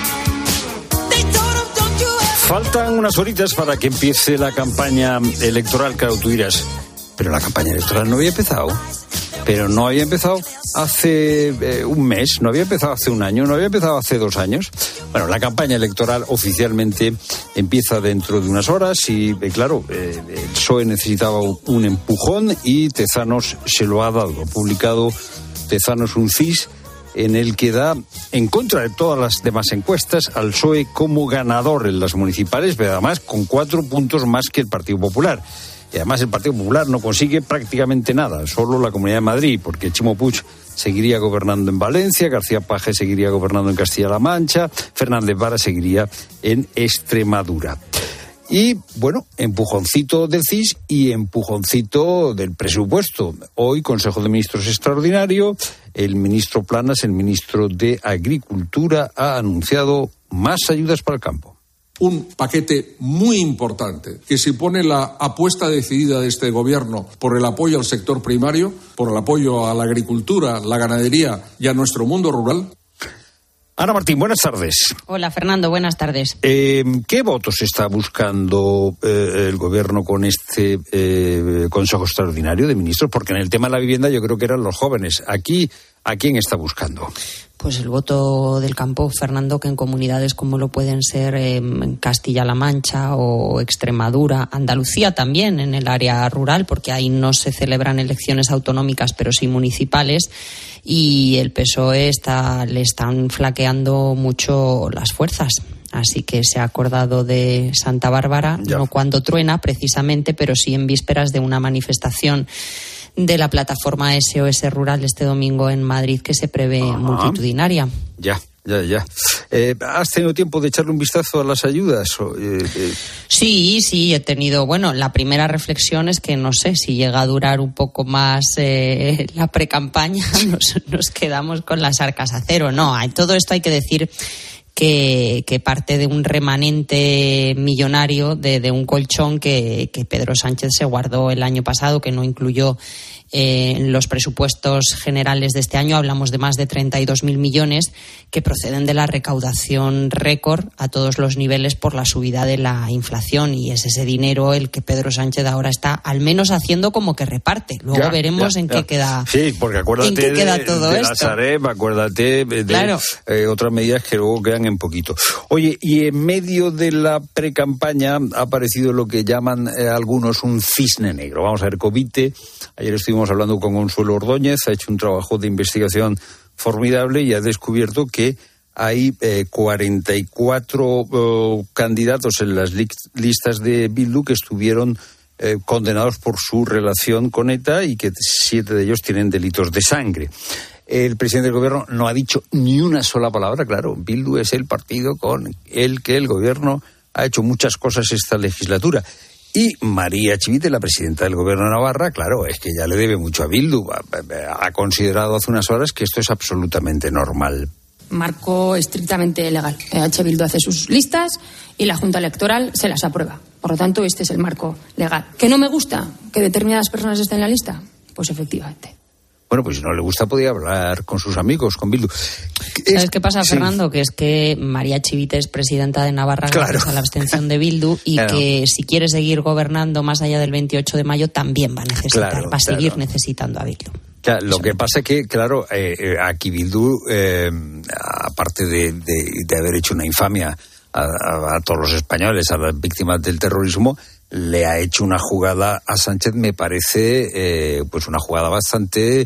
Faltan unas horitas para que empiece la campaña electoral. Claro, tú dirás, pero la campaña electoral no había empezado. Pero no había empezado hace un mes, no había empezado hace un año, no había empezado hace 2 años. Bueno, la campaña electoral oficialmente empieza dentro de unas horas y, claro, el PSOE necesitaba un empujón y Tezanos se lo ha dado. Ha publicado Tezanos un CIS en el que da, en contra de todas las demás encuestas, al PSOE como ganador en las municipales, pero además con 4 puntos más que el Partido Popular. Y además el Partido Popular no consigue prácticamente nada, solo la Comunidad de Madrid, porque Chimo Puig seguiría gobernando en Valencia, García Paje seguiría gobernando en Castilla-La Mancha, Fernández Vara seguiría en Extremadura. Y, bueno, empujoncito del CIS y empujoncito del presupuesto. Hoy, Consejo de Ministros extraordinario, el ministro Planas, el ministro de Agricultura, ha anunciado más ayudas para el campo. Un paquete muy importante que supone la apuesta decidida de este gobierno por el apoyo al sector primario, por el apoyo a la agricultura, la ganadería y a nuestro mundo rural. Ana Martín, buenas tardes. Hola, Fernando, buenas tardes. ¿Qué votos está buscando el gobierno con este Consejo Extraordinario de Ministros? Porque en el tema de la vivienda yo creo que eran los jóvenes. Aquí, ¿a quién está buscando? Pues el voto del campo, Fernando, que en comunidades como lo pueden ser Castilla-La Mancha o Extremadura, Andalucía también, en el área rural, porque ahí no se celebran elecciones autonómicas, pero sí municipales, y el PSOE le están flaqueando mucho las fuerzas. Así que se ha acordado de Santa Bárbara, no cuando truena precisamente, pero sí en vísperas de una manifestación de la plataforma SOS Rural este domingo en Madrid, que se prevé multitudinaria. Ya. ¿Has tenido tiempo de echarle un vistazo a las ayudas? Sí, he tenido. Bueno, la primera reflexión es que no sé si llega a durar un poco más la precampaña, nos quedamos con las arcas a cero. No, todo esto hay que decir que parte de un remanente millonario, de un colchón que Pedro Sánchez se guardó el año pasado, que no incluyó en los presupuestos generales de este año. Hablamos de más de 32.000 millones que proceden de la recaudación récord a todos los niveles por la subida de la inflación, y es ese dinero el que Pedro Sánchez ahora está al menos haciendo como que reparte. Luego veremos en qué queda. Sí, porque acuérdate de todo esto. La Sareb, acuérdate de otras medidas que luego quedan en poquito. Oye, y en medio de la precampaña ha aparecido lo que llaman algunos un cisne negro. Vamos a ver, Covite, ayer estuvimos hablando con Consuelo Ordóñez, ha hecho un trabajo de investigación formidable y ha descubierto que hay 44 candidatos en las listas de Bildu que estuvieron condenados por su relación con ETA y que 7 de ellos tienen delitos de sangre. El presidente del gobierno no ha dicho ni una sola palabra. Claro, Bildu es el partido con el que el gobierno ha hecho muchas cosas esta legislatura. Y María Chivite, la presidenta del Gobierno de Navarra, claro, es que ya le debe mucho a Bildu. Ha considerado hace unas horas que esto es absolutamente normal. Marco estrictamente legal. EH Bildu hace sus listas y la Junta Electoral se las aprueba. Por lo tanto, este es el marco legal. ¿Que no me gusta que determinadas personas estén en la lista? Pues efectivamente. Bueno, pues si no le gusta podía hablar con sus amigos, con Bildu. ¿Sabes qué pasa, Fernando? Que es que María Chivite es presidenta de Navarra gracias a la abstención de Bildu y que si quiere seguir gobernando más allá del 28 de mayo también va a seguir necesitando a Bildu. Lo que pasa es que, claro, aquí Bildu, aparte de haber hecho una infamia a todos los españoles, a las víctimas del terrorismo, le ha hecho una jugada a Sánchez, me parece, pues una jugada bastante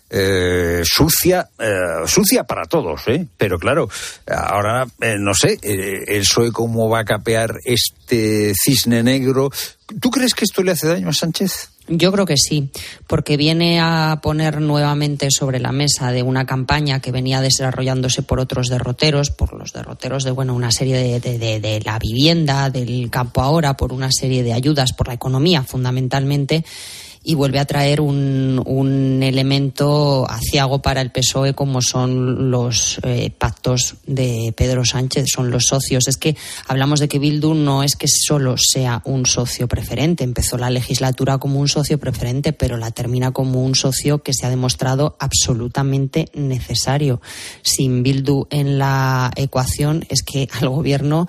sucia para todos, pero claro, ahora no sé, el PSOE cómo va a capear este cisne negro. ¿Tú crees que esto le hace daño a Sánchez? Yo creo que sí, porque viene a poner nuevamente sobre la mesa de una campaña que venía desarrollándose por otros derroteros, por los derroteros de una serie de la vivienda, del campo ahora, por una serie de ayudas, por la economía fundamentalmente, y vuelve a traer un elemento aciago para el PSOE como son los pactos de Pedro Sánchez, son los socios. Es que hablamos de que Bildu no es que solo sea un socio preferente, empezó la legislatura como un socio preferente, pero la termina como un socio que se ha demostrado absolutamente necesario. Sin Bildu en la ecuación es que al gobierno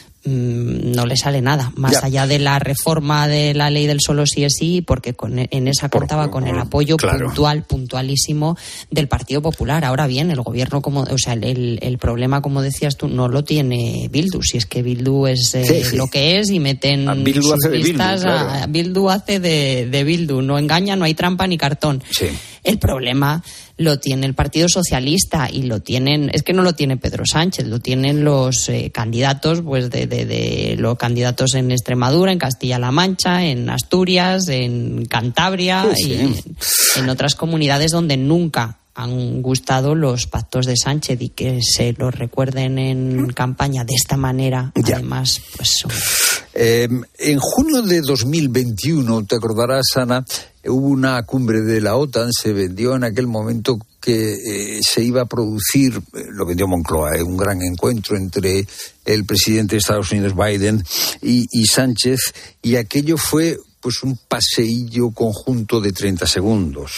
no le sale nada, más allá de la reforma de la ley del solo sí es sí, porque en esa contaba con el apoyo puntualísimo del Partido Popular. Ahora bien, el gobierno, el problema, como decías tú, no lo tiene Bildu, si es que Bildu es lo que es y meten Bildu sus listas, Bildu hace de Bildu, no engaña, no hay trampa ni cartón. El problema lo tiene el Partido Socialista y lo tienen, es que no lo tiene Pedro Sánchez, lo tienen los candidatos, pues de los candidatos en Extremadura, en Castilla-La Mancha, en Asturias, en Cantabria y en otras comunidades donde nunca han gustado los pactos de Sánchez, y que se los recuerden en campaña de esta manera, además, pues son... En junio de 2021, te acordarás, Ana, hubo una cumbre de la OTAN, se vendió en aquel momento que se iba a producir, lo vendió Moncloa, un gran encuentro entre el presidente de Estados Unidos, Biden, y Sánchez, y aquello fue pues un paseillo conjunto de 30 segundos.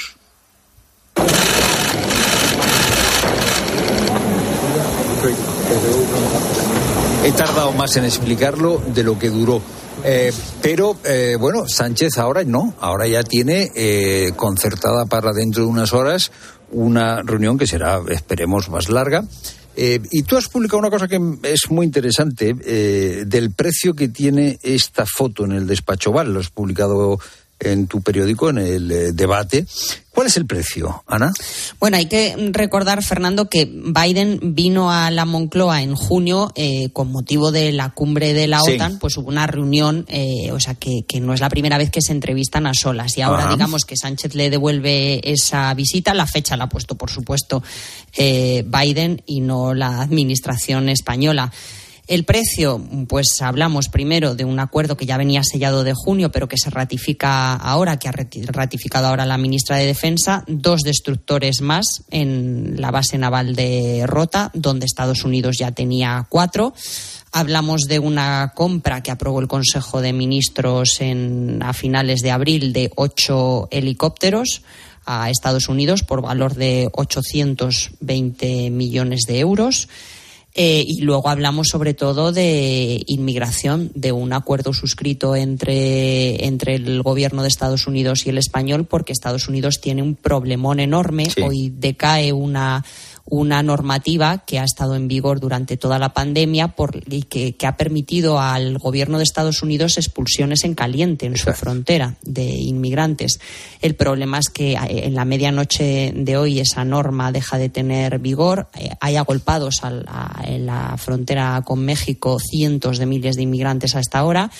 He tardado más en explicarlo de lo que duró. Pero bueno, Sánchez ahora ya tiene concertada para dentro de unas horas una reunión que será, esperemos, más larga. Y tú has publicado una cosa que es muy interesante, del precio que tiene esta foto en el despacho Oval. Lo has publicado en tu periódico, en el Debate. ¿Cuál es el precio, Ana? Bueno, hay que recordar, Fernando, que Biden vino a la Moncloa en junio con motivo de la cumbre de la OTAN, pues hubo una reunión, que no es la primera vez que se entrevistan a solas. Y ahora digamos que Sánchez le devuelve esa visita. La fecha la ha puesto, por supuesto, Biden y no la administración española. El precio, pues hablamos primero de un acuerdo que ya venía sellado de junio, pero que se ratifica ahora, que ha ratificado ahora la ministra de Defensa, 2 destructores más en la base naval de Rota, donde Estados Unidos ya tenía 4. Hablamos de una compra que aprobó el Consejo de Ministros a finales de abril de 8 helicópteros a Estados Unidos por valor de 820 millones de euros. Y luego hablamos sobre todo de inmigración, de un acuerdo suscrito entre el gobierno de Estados Unidos y el español, porque Estados Unidos tiene un problemón enorme. Hoy decae una normativa que ha estado en vigor durante toda la pandemia y que ha permitido al gobierno de Estados Unidos expulsiones en caliente en su frontera de inmigrantes. El problema es que en la medianoche de hoy esa norma deja de tener vigor. Hay agolpados en la frontera con México cientos de miles de inmigrantes hasta ahora.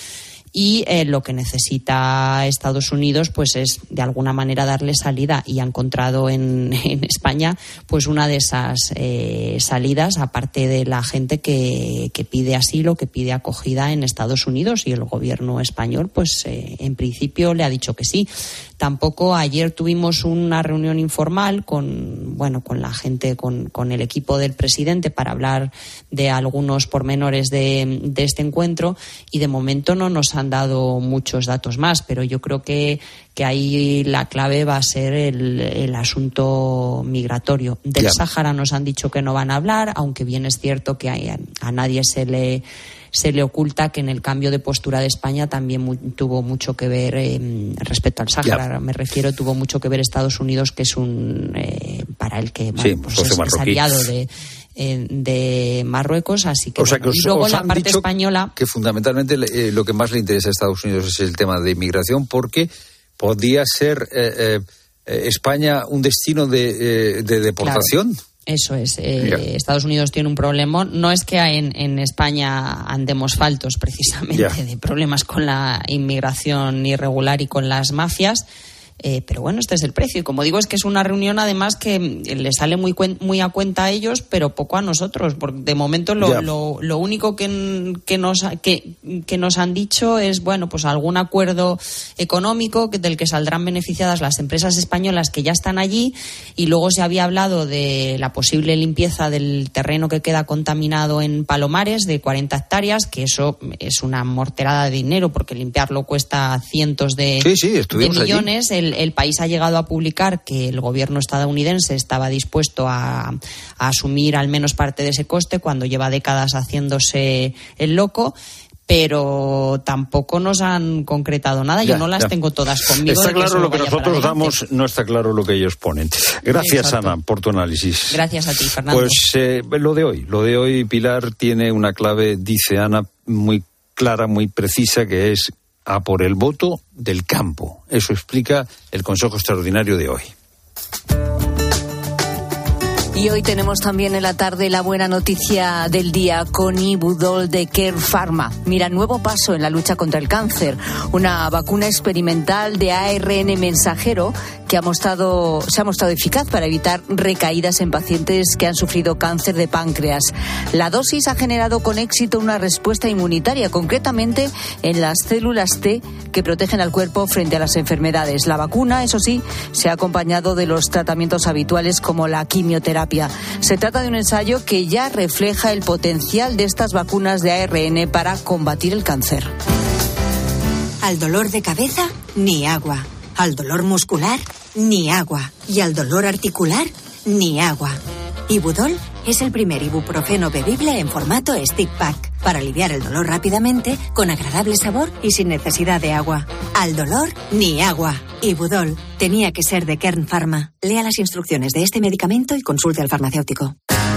y lo que necesita Estados Unidos pues es de alguna manera darle salida, y ha encontrado en España pues una de esas salidas, aparte de la gente que pide asilo, que pide acogida en Estados Unidos, y el gobierno español pues en principio le ha dicho que sí. Tampoco ayer tuvimos una reunión informal con la gente, con el equipo del presidente, para hablar de algunos pormenores de este encuentro, y de momento no nos han dado muchos datos más, pero yo creo que ahí la clave va a ser el asunto migratorio. Del Sáhara nos han dicho que no van a hablar, aunque bien es cierto que a nadie se le oculta que en el cambio de postura de España también tuvo mucho que ver, respecto al Sáhara, me refiero, tuvo mucho que ver Estados Unidos, que es para el que es aliado de Marruecos, así que, y luego la parte española, que fundamentalmente lo que más le interesa a Estados Unidos es el tema de inmigración, porque podría ser España un destino de deportación. Claro. Eso es. Estados Unidos tiene un problema. No es que en España andemos faltos precisamente de problemas con la inmigración irregular y con las mafias. Pero bueno, este es el precio. Y como digo, es que es una reunión además que le sale muy a cuenta a ellos, pero poco a nosotros. Porque de momento lo único que nos han dicho es, bueno, pues algún acuerdo económico del que saldrán beneficiadas las empresas españolas que ya están allí, y luego se había hablado de la posible limpieza del terreno que queda contaminado en Palomares, de 40 hectáreas, que eso es una morterada de dinero, porque limpiarlo cuesta cientos de millones. Allí. El país ha llegado a publicar que el gobierno estadounidense estaba dispuesto a asumir al menos parte de ese coste, cuando lleva décadas haciéndose el loco, pero tampoco nos han concretado nada. Yo no las tengo todas conmigo. Está claro lo que nosotros damos, no está claro lo que ellos ponen. Gracias, Exacto. Ana, por tu análisis. Gracias a ti, Fernando. Pues lo de hoy, Pilar, tiene una clave, dice Ana, muy clara, muy precisa, que es a por el voto del campo. Eso explica el Consejo Extraordinario de hoy. Y hoy tenemos también en la tarde la buena noticia del día con Ibudol de Kern Pharma. Mira, nuevo paso en la lucha contra el cáncer. Una vacuna experimental de ARN mensajero que se ha mostrado eficaz para evitar recaídas en pacientes que han sufrido cáncer de páncreas. La dosis ha generado con éxito una respuesta inmunitaria, concretamente en las células T que protegen al cuerpo frente a las enfermedades. La vacuna, eso sí, se ha acompañado de los tratamientos habituales como la quimioterapia. Se trata de un ensayo que ya refleja el potencial de estas vacunas de ARN para combatir el cáncer. Al dolor de cabeza, ni agua. Al dolor muscular, ni agua. Y al dolor articular, ni agua. Ibudol es el primer ibuprofeno bebible en formato stick pack para aliviar el dolor rápidamente, con agradable sabor y sin necesidad de agua. Al dolor, ni agua. Ibudol tenía que ser de Kern Pharma. Lea las instrucciones de este medicamento y consulte al farmacéutico.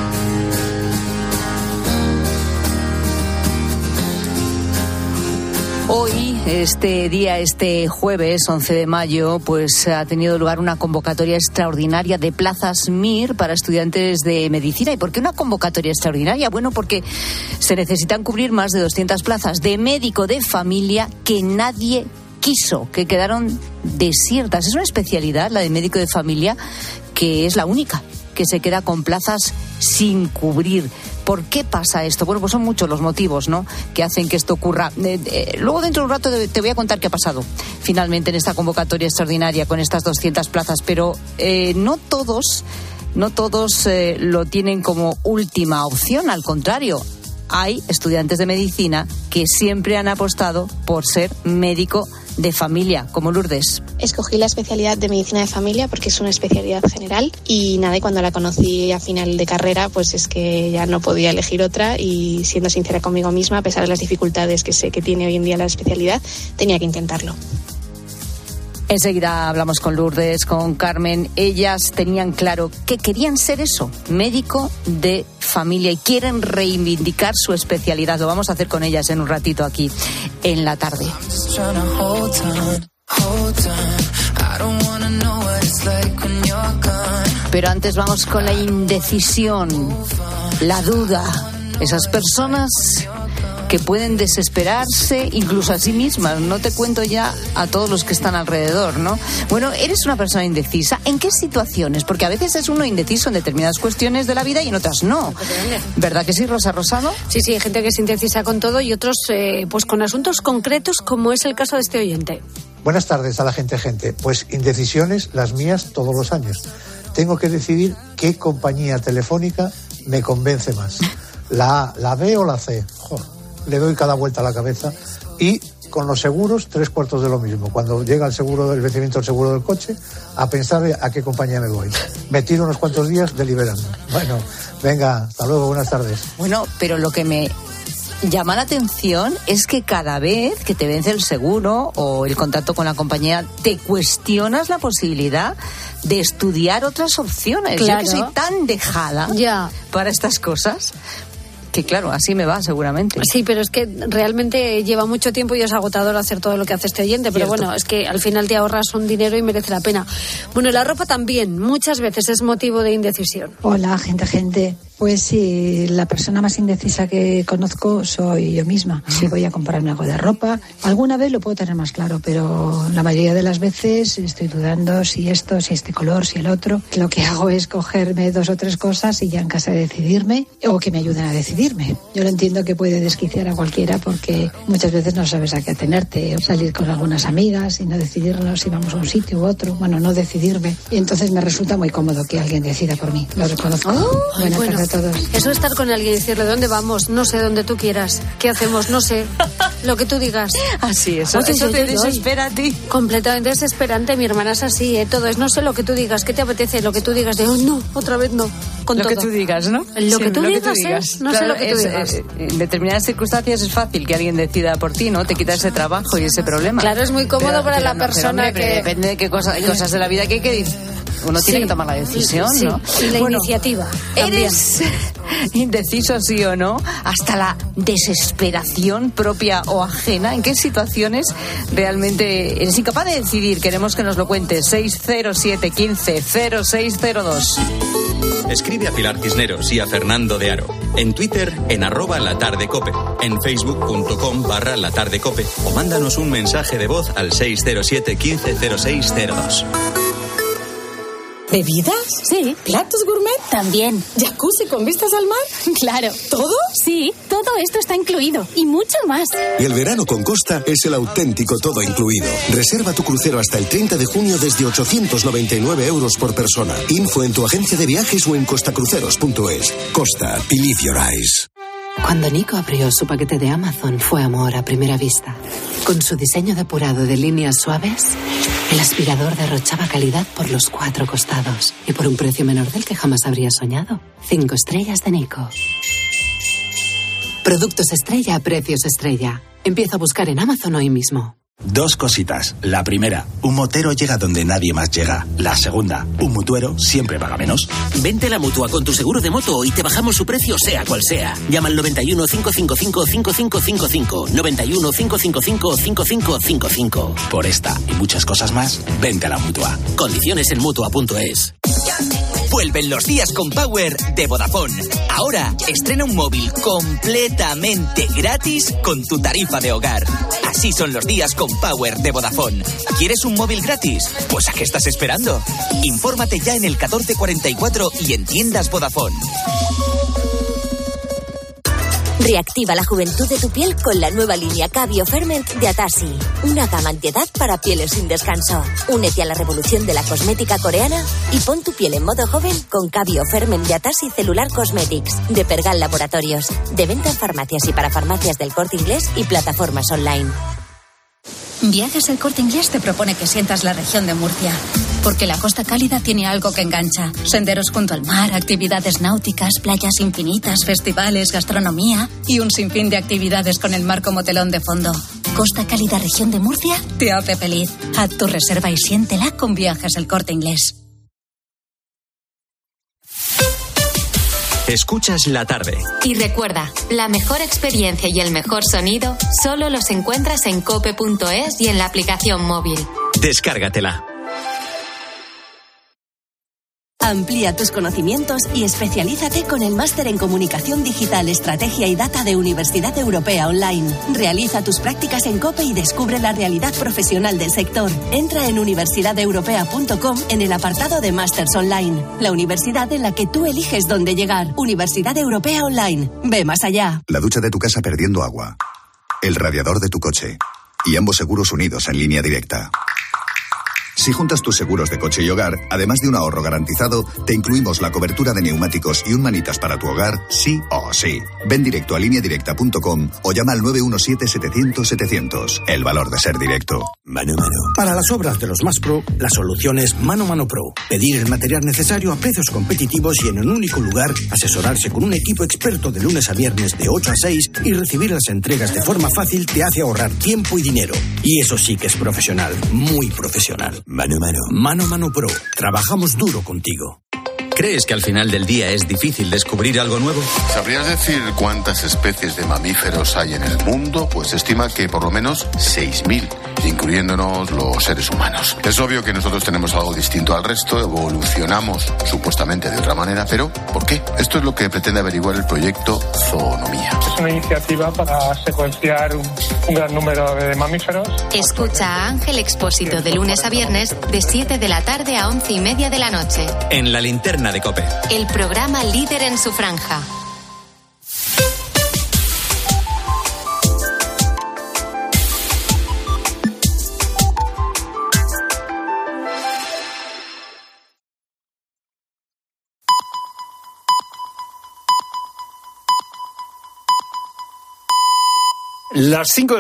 Hoy, este jueves 11 de mayo, pues ha tenido lugar una convocatoria extraordinaria de plazas MIR para estudiantes de medicina. ¿Y por qué una convocatoria extraordinaria? Bueno, porque se necesitan cubrir más de 200 plazas de médico de familia que nadie quiso, que quedaron desiertas. Es una especialidad, la de médico de familia, que es la única que se queda con plazas sin cubrir. ¿Por qué pasa esto? Bueno, pues son muchos los motivos, ¿no?, que hacen que esto ocurra. Luego, dentro de un rato, te voy a contar qué ha pasado finalmente en esta convocatoria extraordinaria con estas 200 plazas, pero no todos lo tienen como última opción. Al contrario, hay estudiantes de medicina que siempre han apostado por ser médico de familia, como Lourdes. Escogí la especialidad de medicina de familia porque es una especialidad general y nada, y cuando la conocí a final de carrera, pues es que ya no podía elegir otra, y siendo sincera conmigo misma, a pesar de las dificultades que sé que tiene hoy en día la especialidad, tenía que intentarlo. Enseguida hablamos con Lourdes, con Carmen. Ellas tenían claro que querían ser eso, médico de familia, y quieren reivindicar su especialidad. Lo vamos a hacer con ellas en un ratito aquí en la tarde. Pero antes vamos con la indecisión, la duda. Esas personas que pueden desesperarse incluso a sí mismas. No te cuento ya a todos los que están alrededor, ¿no? Bueno, eres una persona indecisa. ¿En qué situaciones? Porque a veces es uno indeciso en determinadas cuestiones de la vida y en otras no. ¿Verdad que sí, Rosa Rosado? Sí, hay gente que es indecisa con todo y otros pues con asuntos concretos, como es el caso de este oyente. Buenas tardes a la gente. Pues indecisiones las mías todos los años. Tengo que decidir qué compañía telefónica me convence más. La A, la B o la C. Le doy cada vuelta a la cabeza. Y con los seguros, 3/4 de lo mismo. Cuando llega el vencimiento del seguro del coche, a pensar a qué compañía me voy. Me tiro unos cuantos días deliberando. Bueno, venga, hasta luego, buenas tardes. Bueno, pero lo que me llama la atención es que cada vez que te vence el seguro o el contrato con la compañía, te cuestionas la posibilidad de estudiar otras opciones. Claro. Yo que soy tan dejada para estas cosas, que claro, así me va seguramente. Sí, pero es que realmente lleva mucho tiempo y es agotador hacer todo lo que hace este oyente, pero bueno, es que al final te ahorras un dinero y merece la pena. Bueno, la ropa también muchas veces es motivo de indecisión. Hola, gente. Pues sí, la persona más indecisa que conozco soy yo misma. Si voy a comprarme algo de ropa, alguna vez lo puedo tener más claro, pero la mayoría de las veces estoy dudando si este color, si el otro. Lo que hago es cogerme 2 o 3 cosas y ya en casa decidirme, o que me ayuden a decidirme. Yo lo entiendo que puede desquiciar a cualquiera porque muchas veces no sabes a qué atenerte, o salir con algunas amigas y no decidirnos si vamos a un sitio u otro. Bueno, no decidirme. Y entonces me resulta muy cómodo que alguien decida por mí. Lo reconozco. Buenas tardes a todos. Eso, estar con alguien y decirle dónde vamos, no sé, dónde tú quieras, qué hacemos, no sé, lo que tú digas. Así, eso te desespera a ti. Completamente desesperante, mi hermana es así, todo es no sé, lo que tú digas, qué te apetece, lo que tú digas, de no, otra vez no, con lo todo. Que tú digas, ¿no? Lo que tú digas, no sé lo que tú digas. En determinadas circunstancias es fácil que alguien decida por ti, ¿no? Te quita ese trabajo y ese problema. Claro, es muy cómodo para la persona que... Depende de qué cosas, hay cosas de la vida que hay que... Uno tiene que tomar la decisión, ¿no? Y la iniciativa. ¿Eres indeciso, sí o no? Hasta la desesperación propia o ajena. ¿En qué situaciones realmente eres incapaz de decidir? Queremos que nos lo cuentes. 607 15 0602. Escribe a Pilar Cisneros y a Fernando de Aro. En Twitter, en @latardecope. En facebook.com/latardecope. O mándanos un mensaje de voz al 607 15 0602. ¿Bebidas? Sí. ¿Platos gourmet? También. ¿Jacuzzi con vistas al mar? Claro. ¿Todo? Sí, todo esto está incluido y mucho más. Y el verano con Costa es el auténtico todo incluido. Reserva tu crucero hasta el 30 de junio desde 899 euros por persona. Info en tu agencia de viajes o en costacruceros.es. Costa, believe your eyes. Cuando Nico abrió su paquete de Amazon fue amor a primera vista. Con su diseño depurado de líneas suaves, el aspirador derrochaba calidad por los 4 costados y por un precio menor del que jamás habría soñado. 5 estrellas de Nico. Productos estrella a precios estrella. Empieza a buscar en Amazon hoy mismo. 2 cositas. La primera, un motero llega donde nadie más llega. La segunda, un mutuero siempre paga menos. Vente a la Mutua con tu seguro de moto y te bajamos su precio sea cual sea. Llama al 91 555 5555. 91 555 5555. Por esta y muchas cosas más, vente a la Mutua. Condiciones en Mutua.es. Vuelven los días con Power de Vodafone. Ahora estrena un móvil completamente gratis con tu tarifa de hogar. Así son los días con Power de Vodafone. ¿Quieres un móvil gratis? Pues ¿a qué estás esperando? Infórmate ya en el 1444 y en tiendas Vodafone. Reactiva la juventud de tu piel con la nueva línea Cabio Ferment de Atasi. Una gama antiedad para pieles sin descanso. Únete a la revolución de la cosmética coreana y pon tu piel en modo joven con Cabio Ferment de Atasi Cellular Cosmetics de Pergal Laboratorios. De venta en farmacias y para farmacias del Corte Inglés y plataformas online. Viajes El Corte Inglés te propone que sientas la región de Murcia, porque la Costa Cálida tiene algo que engancha. Senderos junto al mar, actividades náuticas, playas infinitas, festivales, gastronomía y un sinfín de actividades con el mar como telón de fondo. Costa Cálida, región de Murcia, te hace feliz. Haz tu reserva y siéntela con Viajes El Corte Inglés. Escuchas la tarde. Y recuerda, la mejor experiencia y el mejor sonido solo los encuentras en cope.es y en la aplicación móvil. Descárgatela. Amplía tus conocimientos y especialízate con el máster en Comunicación Digital, Estrategia y Data de Universidad Europea Online. Realiza tus prácticas en COPE y descubre la realidad profesional del sector. Entra en universidadeuropea.com en el apartado de Másters Online. La universidad en la que tú eliges dónde llegar. Universidad Europea Online. Ve más allá. La ducha de tu casa perdiendo agua. El radiador de tu coche. Y ambos seguros unidos en línea directa. Si juntas tus seguros de coche y hogar, además de un ahorro garantizado, te incluimos la cobertura de neumáticos y un manitas para tu hogar, sí o sí. Ven directo a lineadirecta.com o llama al 917-700-700. El valor de ser directo. Mano a mano. Para las obras de los más pro, la solución es Mano a Mano Pro. Pedir el material necesario a precios competitivos y en un único lugar, asesorarse con un equipo experto de lunes a viernes de 8 a 6 y recibir las entregas de forma fácil te hace ahorrar tiempo y dinero. Y eso sí que es profesional, muy profesional. Mano a mano. Mano a Mano Pro. Trabajamos duro contigo. ¿Crees que al final del día es difícil descubrir algo nuevo? ¿Sabrías decir cuántas especies de mamíferos hay en el mundo? Pues se estima que por lo menos 6.000, incluyéndonos los seres humanos. Es obvio que nosotros tenemos algo distinto al resto, evolucionamos supuestamente de otra manera, pero ¿por qué? Esto es lo que pretende averiguar el proyecto Zoonomía. Es una iniciativa para secuenciar un gran número de mamíferos. Escucha a Ángel Expósito de lunes a viernes de 7 de la tarde a 11:30 de la noche. En la linterna de COPE. El programa líder en su franja. Las 5